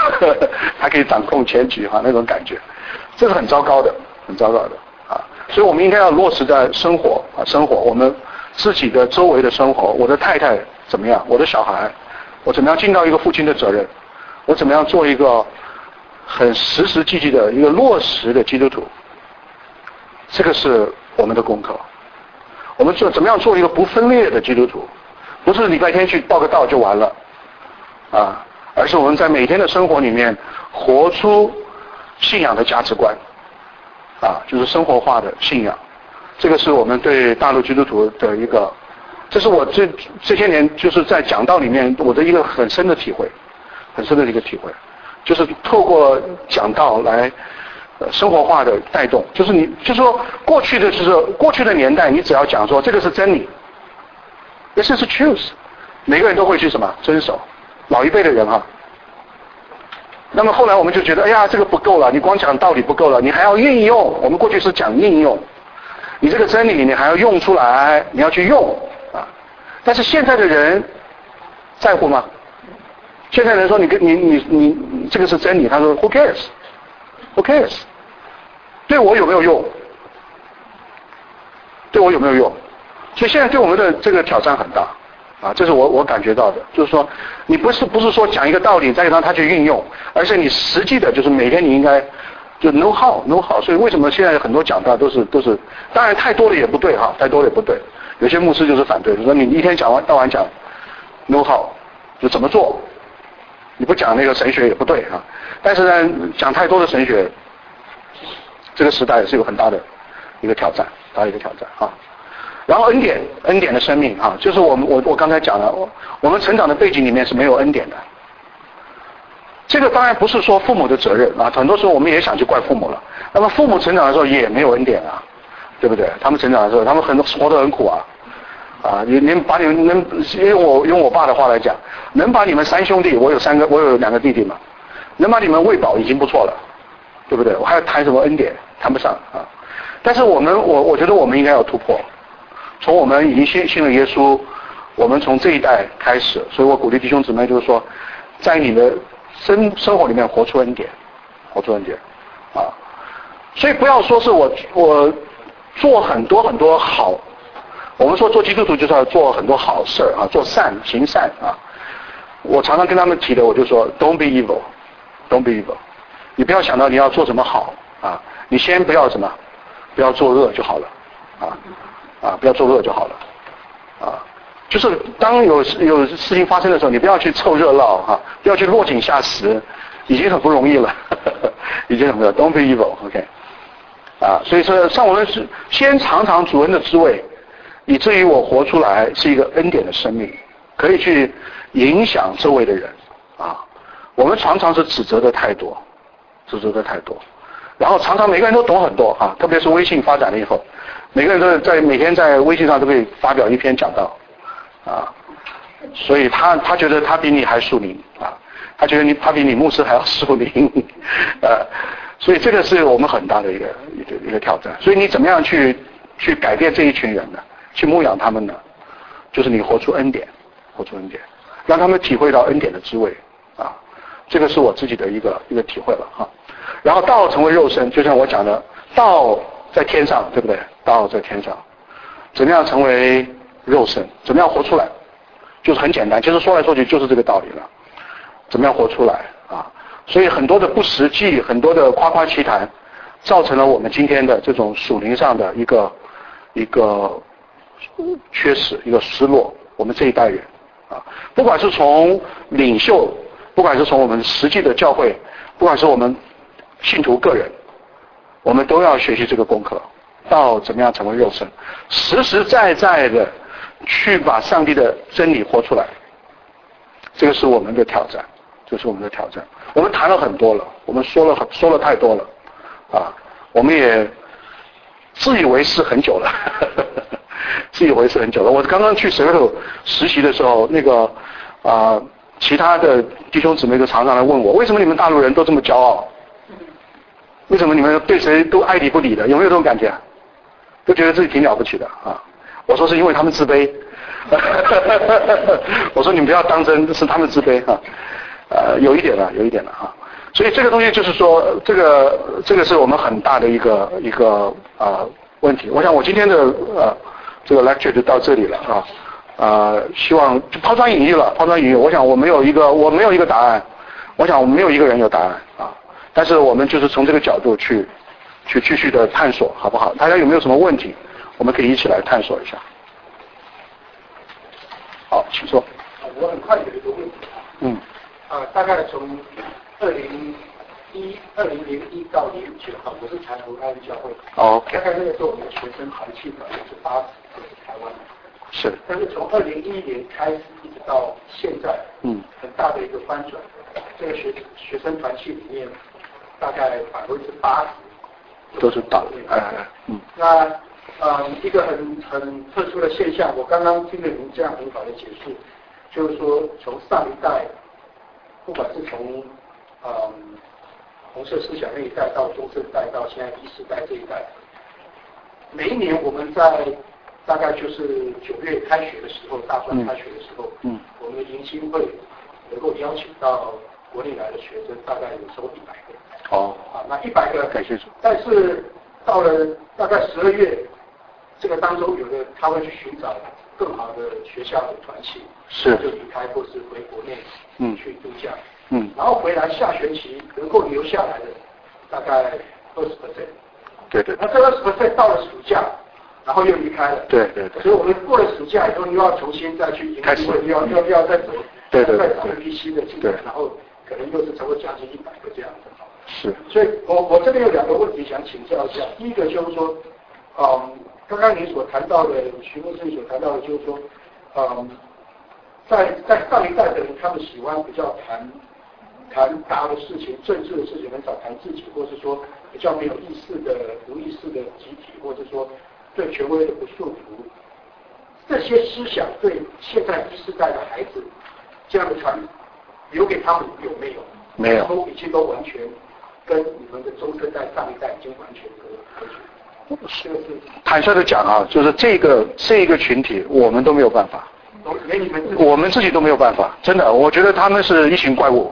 他可以掌控全局哈，那种感觉，这是很糟糕的，很糟糕的啊。所以我们应该要落实在生活啊，生活我们自己的周围的生活，我的太太怎么样，我的小孩，我怎么样尽到一个父亲的责任，我怎么样做一个很实实际际的一个落实的基督徒，这个是我们的功课。我们做怎么样做一个不分裂的基督徒，不是礼拜天去报个道就完了啊，而是我们在每天的生活里面活出信仰的价值观啊，就是生活化的信仰。这个是我们对大陆基督徒的一个，这是我这这些年就是在讲道里面我的一个很深的体会，很深的一个体会，就是透过讲道来呃生活化的带动，就是你就是说过去的就是过去的年代，你只要讲说这个是真理 ，this is truth， 每个人都会去什么遵守，老一辈的人哈、啊。那么后来我们就觉得，哎呀，这个不够了，你光讲道理不够了，你还要运用。我们过去是讲应用，你这个真理你还要用出来，你要去用啊。但是现在的人在乎吗？现在人说你跟你你你你这个是真理，他说 Who cares？Who cares？ 对我有没有用？对我有没有用？所以现在对我们的这个挑战很大。啊，这是我我感觉到的，就是说，你不是不是说讲一个道理再让他去运用，而是你实际的，就是每天你应该就 know how know how。所以为什么现在很多讲道都是都是，当然太多了也不对哈，太多了也不对。有些牧师就是反对，就说你一天讲完到晚讲 know how， 就怎么做，你不讲那个神学也不对啊。但是呢，讲太多的神学，这个时代是有很大的一个挑战，大的一个挑战啊。然后恩典，恩典的生命啊，就是我们我我刚才讲了，我我们成长的背景里面是没有恩典的。这个当然不是说父母的责任啊，很多时候我们也想去怪父母了。那么父母成长的时候也没有恩典啊，对不对？他们成长的时候，他们很活得很苦啊，啊，你能把你们能用我用我爸的话来讲，能把你们三兄弟，我有三个，我有两个弟弟嘛，能把你们喂饱已经不错了，对不对？我还要谈什么恩典，谈不上啊。但是我们我我觉得我们应该要突破。从我们已经信信了耶稣，我们从这一代开始，所以我鼓励弟兄姊妹，就是说，在你的生生活里面活出恩典，活出恩典，啊，所以不要说是我我做很多很多好，我们说做基督徒就是要做很多好事啊，做善行善啊。我常常跟他们提的，我就说 ，Don't be evil, don't be evil， 你不要想到你要做什么好啊，你先不要什么，不要做恶就好了，啊。啊，不要作恶就好了，啊，就是当有有事情发生的时候，你不要去凑热闹哈、啊，不要去落井下石，已经很不容易了，呵呵已经很不容易了 ，Don't be evil，OK， 啊，所以说，像我们是先尝尝主恩的滋味，以至于我活出来是一个恩典的生命，可以去影响周围的人，啊，我们常常是指责的太多，指责的太多，然后常常每个人都懂很多啊，特别是微信发展了以后。每个人都在每天在微信上都可以发表一篇讲道，啊，所以他他觉得他比你还属灵啊，他觉得你他比你牧师还要属灵，呃，所以这个是我们很大的一个一个一个挑战。所以你怎么样去去改变这一群人呢？去牧养他们呢？就是你活出恩典，活出恩典，让他们体会到恩典的滋味啊。这个是我自己的一个一个体会了哈。然后道成为肉身，就像我讲的，道在天上，对不对？道在天上，怎么样成为肉身？怎么样活出来？就是很简单，其实说来说去就是这个道理了。怎么样活出来啊？所以很多的不实际，很多的夸夸其谈，造成了我们今天的这种属灵上的一个一个缺失，一个失落。我们这一代人啊，不管是从领袖，不管是从我们实际的教会，不管是我们信徒个人，我们都要学习这个功课。到怎么样成为肉身，实实在在的去把上帝的真理活出来，这个是我们的挑战，这是我们的挑战。我们谈了很多了，我们说了很说了太多了，啊，我们也自以为是很久了，呵呵自以为是很久了。我刚刚去神口实习的时候，那个啊、呃，其他的弟兄姊妹都常常来问我，为什么你们大陆人都这么骄傲？为什么你们对谁都爱理不理的？有没有这种感觉？都觉得自己挺了不起的啊！我说是因为他们自卑，我说你们不要当真，是他们自卑啊。 呃，有一点了，有一点了哈。所以这个东西就是说，这个这个是我们很大的一个一个呃问题。我想我今天的呃这个 lecture 就到这里了啊。呃，希望就抛砖引玉了，抛砖引玉。我想我没有一个我没有一个答案，我想我们没有一个人有答案啊。但是我们就是从这个角度去去继续的探索，好不好？大家有没有什么问题？我们可以一起来探索一下。好，请说。 我很快有一个问题。 嗯。 啊、呃，大概从二零一二零零一到零九号，我是台湖爱恩教会。 哦。 大概那个时候我们的学生团契团是八十个台湾。 是。 但是从二零一一年开始一直到现在， 嗯，很大的一个翻转。这个学学生团契里面，大概百分之八十都是大的。哎哎嗯。 那呃，一个很很特殊的现象，我刚刚听了您这样很好的解释，就是说从上一代，不管是从嗯红色思想那一代到中生代到现在一世代这一代，每一年我们在大概就是九月开学的时候，大专开学的时候，嗯，我们的迎新会能够邀请到国内来的学生，大概有时候一百个。 哦。 啊，那一百个， 感谢主。 但是到了大概十二月，这个当中有的他会去寻找更好的学校的团契， 是就离开或是回国内，嗯，去度假， 嗯， 然后回来下学期能够留下来的大概二十 percent。 对对。 那这二十 percent 到了暑假。然后又离开了， 对对对， 所以我们过了暑假以后，又要重新再去迎新会，要要要再走， 对对对， 再找一批新的进来，然后可能又是超过将近一百个这样子。 是， 所以我我这边有两个问题想请教一下，第一个就是说，嗯，刚刚您所谈到的，徐牧师所谈到的，就是说，嗯，在在上一代的人，他们喜欢比较谈谈大的事情、政治的事情，很少谈自己，或是说比较没有意识的、无意识的集体，或者说。对权威的不束缚，这些思想对现在一世代的孩子这样的传留给他们有没有？ 没有， 都已经都完全跟你们的中生代上一代已经完全隔隔绝。是是。 坦率的讲啊，就是这个这个群体，我们都没有办法。 连你们自己我们自己都没有办法，真的，我觉得他们是一群怪物。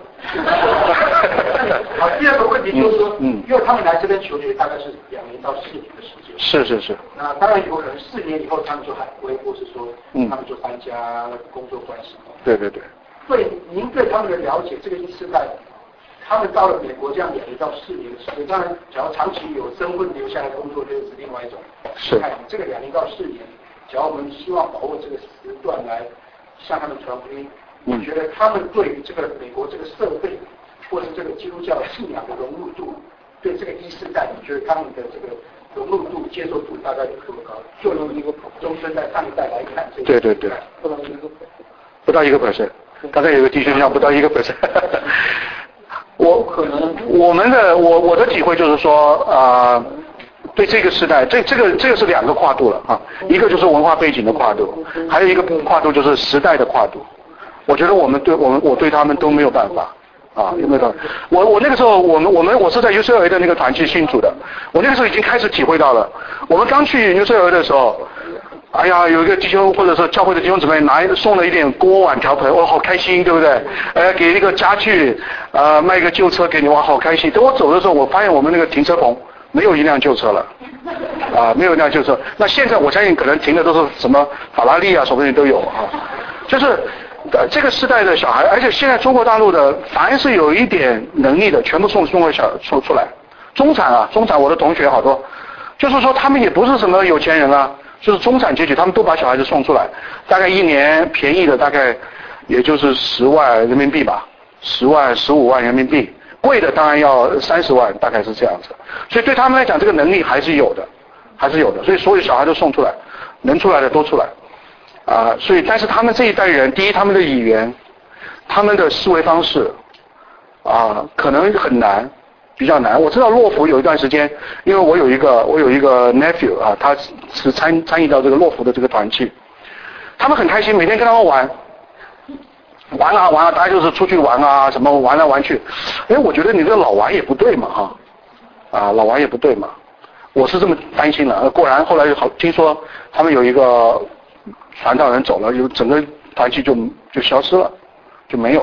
好，第二个问题就是说，嗯，因为他们来这边求学大概是两年到四年的时间。 是是是。 那当然有可能四年以后他们就海归，或是说，嗯，他们就搬家工作关系。 对对对。 对，您对他们的了解，这个一世代，他们到了美国这样两年到四年的时间，当然，只要长期有身份留下来工作，这是另外一种。 是。 看这个两年到四年。只要我们希望把握这个时段来向他们传福音，我觉得他们对于这个美国这个社会，或是这个基督教信仰的融入度，对这个一世代，你觉得他们的这个融入度、接受度大概有多高？就用一个中生代、上一代来看，这个对对对， 不到一个， 不到一个 percent。刚才有个弟兄讲不到一个 percent。我可能我们的我我的体会就是说啊。呃对这个时代，这这个这个是两个跨度了啊，一个就是文化背景的跨度，还有一个跨度就是时代的跨度。我觉得我们对我们我对他们都没有办法啊，有没有办法？我我那个时候我们我们我是在 U C L A 的那个团契信主的，我那个时候已经开始体会到了。我们刚去 U C L A 的时候，哎呀，有一个弟兄或者说教会的弟兄姊妹拿送了一点锅碗瓢盆，哇，好开心，对不对？呃，给一个家具，呃，卖个旧车给你，哇，好开心。等我走的时候，我发现我们那个停车棚。没有一辆旧车了，啊，没有一辆旧车。那现在我相信可能停的都是什么法拉利啊，什么东西都有啊。就是、呃、这个时代的小孩，而且现在中国大陆的凡是有一点能力的，全部送送回小送出来。中产啊，中产，我的同学好多，就是说他们也不是什么有钱人啊，就是中产阶级，他们都把小孩子送出来，大概一年便宜的大概也就是十万人民币吧，十万十五万人民币。贵的当然要三十万，大概是这样子，所以对他们来讲，这个能力还是有的，还是有的，所以所有小孩都送出来，能出来的都出来，啊、呃，所以但是他们这一代人，第一他们的语言，他们的思维方式，啊、呃，可能很难，比较难。我知道洛福有一段时间，因为我有一个我有一个 nephew 啊，他是参参与到这个洛福的这个团契，他们很开心，每天跟他们玩。玩啊玩啊，大家就是出去玩啊，什么玩来玩去。哎，我觉得你这个老玩也不对嘛，哈，啊，老玩也不对嘛。我是这么担心的。果然后来好听说他们有一个传道人走了，有整个团契就就消失了，就没有了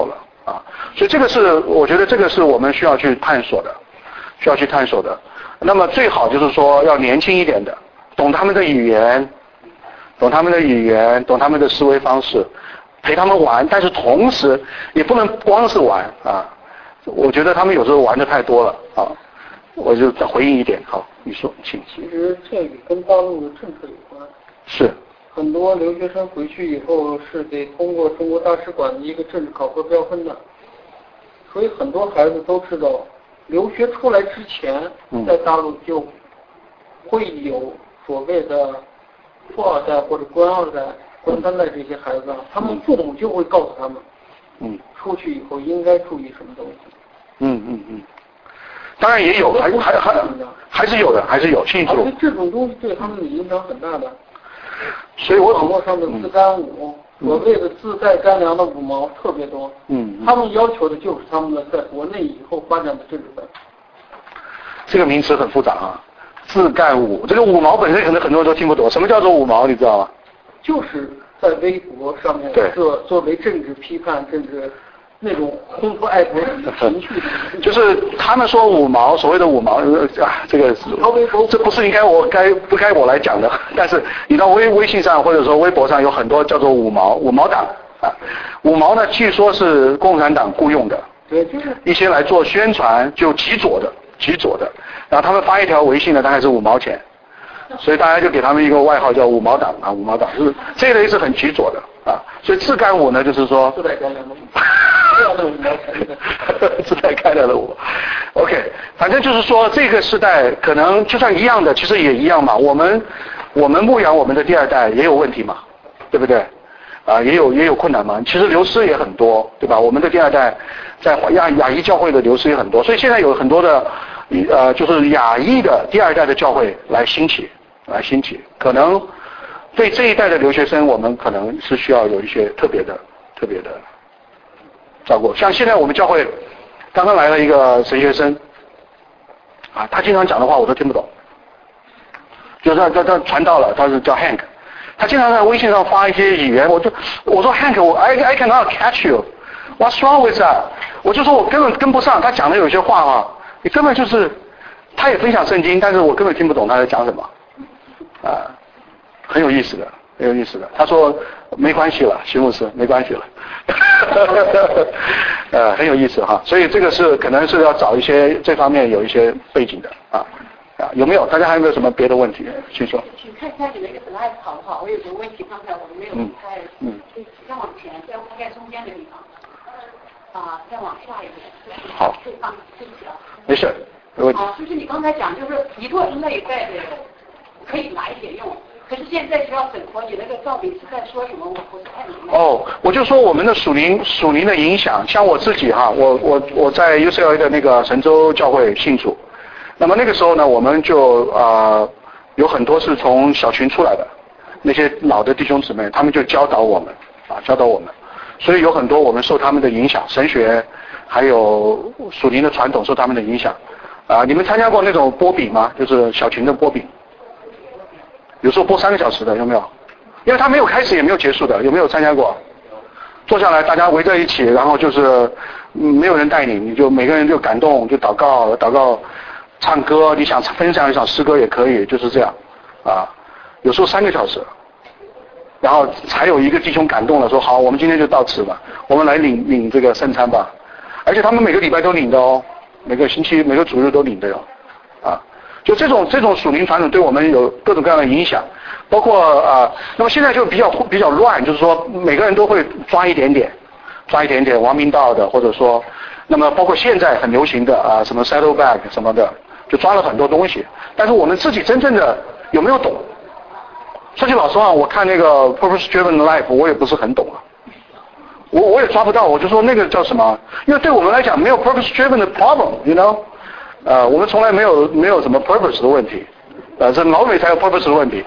啊，所以这个是我觉得这个是我们需要去探索的，需要去探索的。那么最好就是说要年轻一点的，懂他们的语言，懂他们的语言，懂他们的思维方式，陪他们玩，但是同时也不能光是玩啊。我觉得他们有时候玩的太多了啊。我就再回应一点，好，你说，请。 其实这个跟大陆的政策有关。 是。 很多留学生回去以后是得通过中国大使馆的一个政治考核标分的，所以很多孩子都知道，留学出来之前，在大陆就会有所谓的富二代或者官二代、官三代这些孩子，他们父母就会告诉他们， 嗯， 出去以后应该注意什么东西。 嗯嗯嗯。当然也有，还还还还是有的，还是有清楚。 这种东西对他们的影响很大的。 所以我网络上的自干五，嗯、所谓的自带干粮的五毛特别多。嗯。他们要求的就是他们的在国内以后发展的政治本。 这个名词很复杂啊，自干五，这个五毛本身可能很多人都听不懂，什么叫做五毛，你知道吗？ 就是在微博上面作作为政治批判、政治。那种烘托爱国情绪， 就是他们说五毛，所谓的五毛啊，这个这不是应该我该不该我来讲的。但是你到微微信上或者说微博上有很多叫做五毛五毛党啊，五毛呢据说是共产党雇佣的， 对，就是一些来做宣传，就极左的极左的，然后他们发一条微信呢大概是五毛钱，所以大家就给他们一个外号叫五毛党啊，五毛党就是这一类是很极左的啊，所以自干五呢就是说。 自带干粮的自带开来了我 ，OK， 反正就是说这个时代可能就算一样的，其实也一样嘛。我们我们牧养我们的第二代也有问题嘛，对不对？啊，也有也有困难嘛。其实流失也很多，对吧？我们的第二代在亚亚裔教会的流失也很多，所以现在有很多的呃，就是亚裔的第二代的教会来兴起，来兴起。可能对这一代的留学生，我们可能是需要有一些特别的特别的。照顾，像现在我们教会刚刚来了一个神学生，啊，他经常讲的话我都听不懂，就是他他他传道了，他是叫 Hank， 他经常在微信上发一些语言，我就我说 Hank， 我 I I cannot catch you，what's wrong with that？ 我就说我根本跟不上他讲的有些话啊，你根本就是，他也分享圣经，但是我根本听不懂他在讲什么，啊，很有意思的。很有意思的，他说没关系了，徐牧师没关系了，呃，很有意思哈，所以这个是可能是要找一些这方面有一些背景的啊啊，有没有？大家还有没有什么别的问题？请说。 请看一下你那个 slide 好不好？我有个问题，刚才我没有太，嗯，嗯再往前，再大概中间的地方，啊，再往下一点。 好。 对啊，对不起啊。 没事，没问题。 啊，就是你刚才讲，就是皮特那一代的可以拿一点用。可是现在需要审核，你那个到底是在说什么？我不是太明白。 哦，我就说我们的属灵属灵的影响，像我自己哈，我我我在 U C L A 的那个神州教会信主，那么那个时候呢，我们就啊、呃、有很多是从小群出来的，那些老的弟兄姊妹，他们就教导我们啊，教导我们，所以有很多我们受他们的影响，神学还有属灵的传统受他们的影响啊。你们参加过那种波比吗？就是小群的波比。有时候播三个小时的有没有？因为他没有开始也没有结束的，有没有参加过？坐下来大家围在一起，然后就是、嗯、没有人带你，你就每个人就感动，就祷告，祷告，唱歌，你想分享一首诗歌也可以，就是这样啊。有时候三个小时，然后才有一个弟兄感动了，说好，我们今天就到此吧，我们来领领这个圣餐吧。而且他们每个礼拜都领的哦，每个星期每个主日都领的哟，啊。就这种这种属灵传统对我们有各种各样的影响，包括啊、呃，那么现在就比较比较乱，就是说每个人都会抓一点点，抓一点点王明道的，或者说，那么包括现在很流行的啊、呃、什么 Saddleback 什么的，就抓了很多东西，但是我们自己真正的有没有懂？说句老实话，我看那个 Purpose Driven Life 我也不是很懂啊，我我也抓不到，我就说那个叫什么？因为对我们来讲没有 Purpose Driven 的 problem，you know。呃，我们从来没有没有什么 purpose 的问题，呃，这老美才有 purpose 的问题，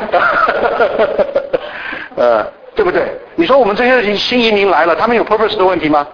呃，对不对？你说我们这些新移民来了，他们有 purpose 的问题吗？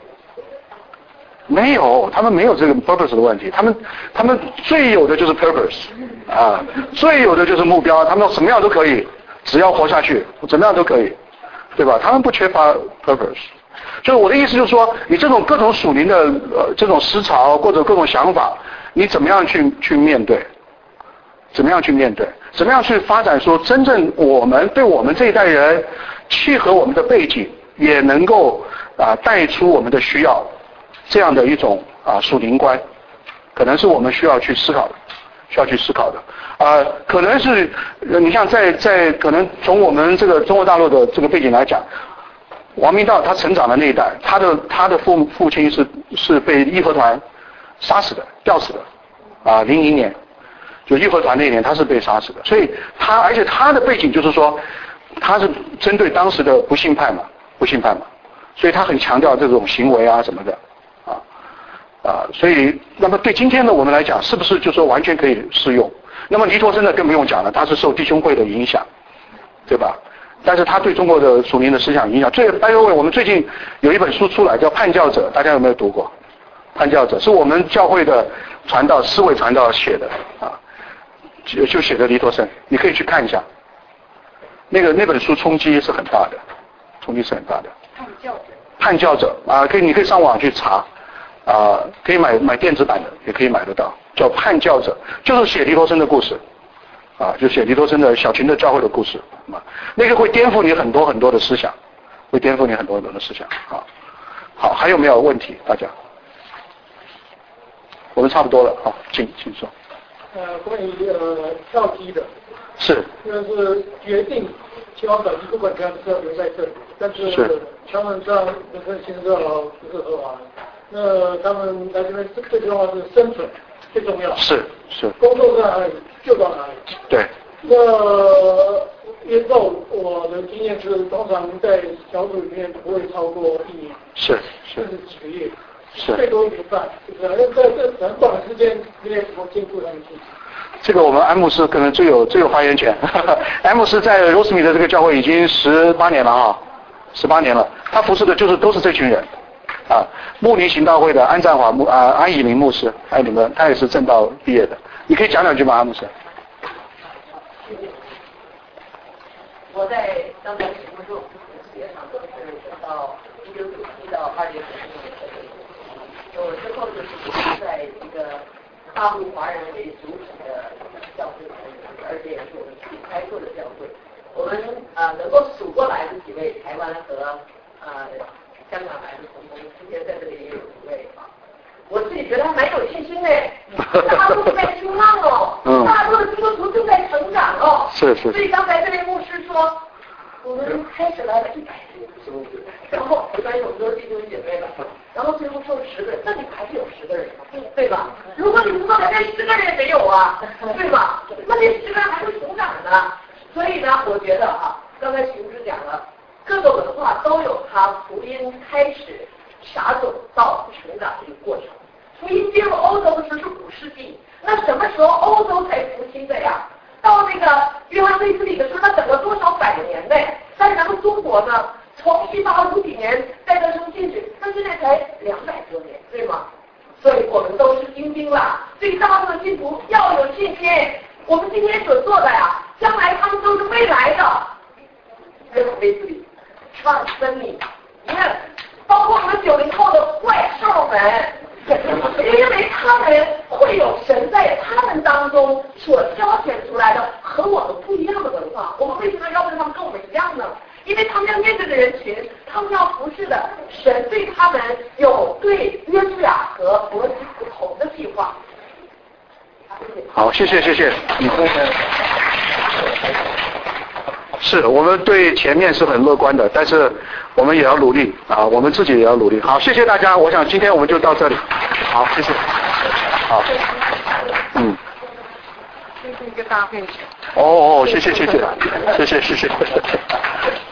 没有，他们没有这个 purpose 的问题，他们他们最有的就是 purpose 啊，最有的就是目标，他们什么样都可以，只要活下去，怎么样都可以，对吧？他们不缺乏 purpose 就是我的意思就是说，你这种各种属灵的呃这种思潮或者各种想法，你怎么样去去面对？怎么样去面对？怎么样去发展说真正我们对我们这一代人契合我们的背景，也能够啊带出我们的需要，这样的一种啊属灵观，可能是我们需要去思考的，需要去思考的。啊，可能是你像在在可能从我们这个中国大陆的这个背景来讲。王明道他成长的那一代，他的他的父父亲是是被义和团杀死的，吊死的，啊，零零年，就义和团那一年他是被杀死的，所以他而且他的背景就是说，他是针对当时的不信派嘛，不信派嘛，所以他很强调这种行为啊什么的，啊啊，所以那么对今天的我们来讲，是不是就说完全可以适用？那么尼托生呢更不用讲了，他是受弟兄会的影响，对吧？但是他对中国的属灵的思想影响，最拜托我们最近有一本书出来叫《叛教者》，大家有没有读过？叛教者是我们教会的传道四位传道写的啊，就就写的尼托生，你可以去看一下。那个那本书冲击是很大的，冲击是很大的。叛教者。叛教者啊，可以你可以上网去查啊，可以买买电子版的，也可以买得到，叫《叛教者》，就是写尼托生的故事。啊，就写尼托生的小群的教会的故事啊，那个会颠覆你很多很多的思想，会颠覆你很多很多的思想啊。好，还有没有问题？大家，我们差不多了，好，请请说。 呃，关于呃跳机的， 是， 就是决定交的，不管他是要留在这里，但是他们这样本身行政不是合法，那他们来这边最重要是生存。最重要是是， 工作在哪里就到哪里。 对。 那依照我的经验是，通常在小组里面不会超过一年。 是是。 甚至几个月。 是。 最多一年半，就是在这很短的时间之内，我进步他们自己。 这个我们安牧师可能最有最有发言权。安牧师在罗斯米的这个教会已经十八年了啊，十八年了，他服侍的就是都是这群人。啊，慕尼行道会的安占华牧啊，安以明牧师，还有你们，他也是正道毕业的，你可以讲两句吗，安牧师？ 我在刚才什么时候学上都是到一九九七到二零零零年，我之后就是在一个大陆华人为主体的教会，而且也是我们自己开拓的教会。我们啊、呃、能够数过来的几位台湾和呃。香港来的同工，今天在这里也有几位啊，我自己觉得还蛮有信心的。大陆在冲浪哦，嗯、大陆的基督徒正在成长哦。 是是。 所以刚才这位牧师说，我们开始来了一百人，然后一般有很多弟兄姐妹了，然后最后剩十个人，那你还是有十个人，对吧？如果你不说连十个人也没有啊，对吧？那这十个人还会成长的。所以呢，我觉得啊，刚才徐牧师讲了。各个文化都有它福音开始撒种到成长的一个过程。福音进入欧洲的时候是五世纪，那什么时候欧洲才复兴的呀？到那个约翰卫斯理的时候，他等了多少百年呢？但是咱们中国呢，从一八五几年带德生进去，到现在才两百多年，对吗？所以我们都是精兵了，对大陆的信徒要有信心。我们今天所做的呀，将来他们都是未来的。约翰卫斯理。创生命，你看，包括我们九零后的怪兽们，因为他们会有神在他们当中所挑选出来的和我们不一样的文化。我们为什么要跟他们跟我们一样呢？因为他们要面对的人群，他们要服侍的神对他们有对约书亚和摩西不同的计划。 好，谢谢谢谢。你是我们对前面是很乐观的，但是我们也要努力啊，我们自己也要努力。好，谢谢大家，我想今天我们就到这里。好，谢谢。好，嗯。 这是一个大会。 哦哦，谢谢谢谢，谢谢谢谢。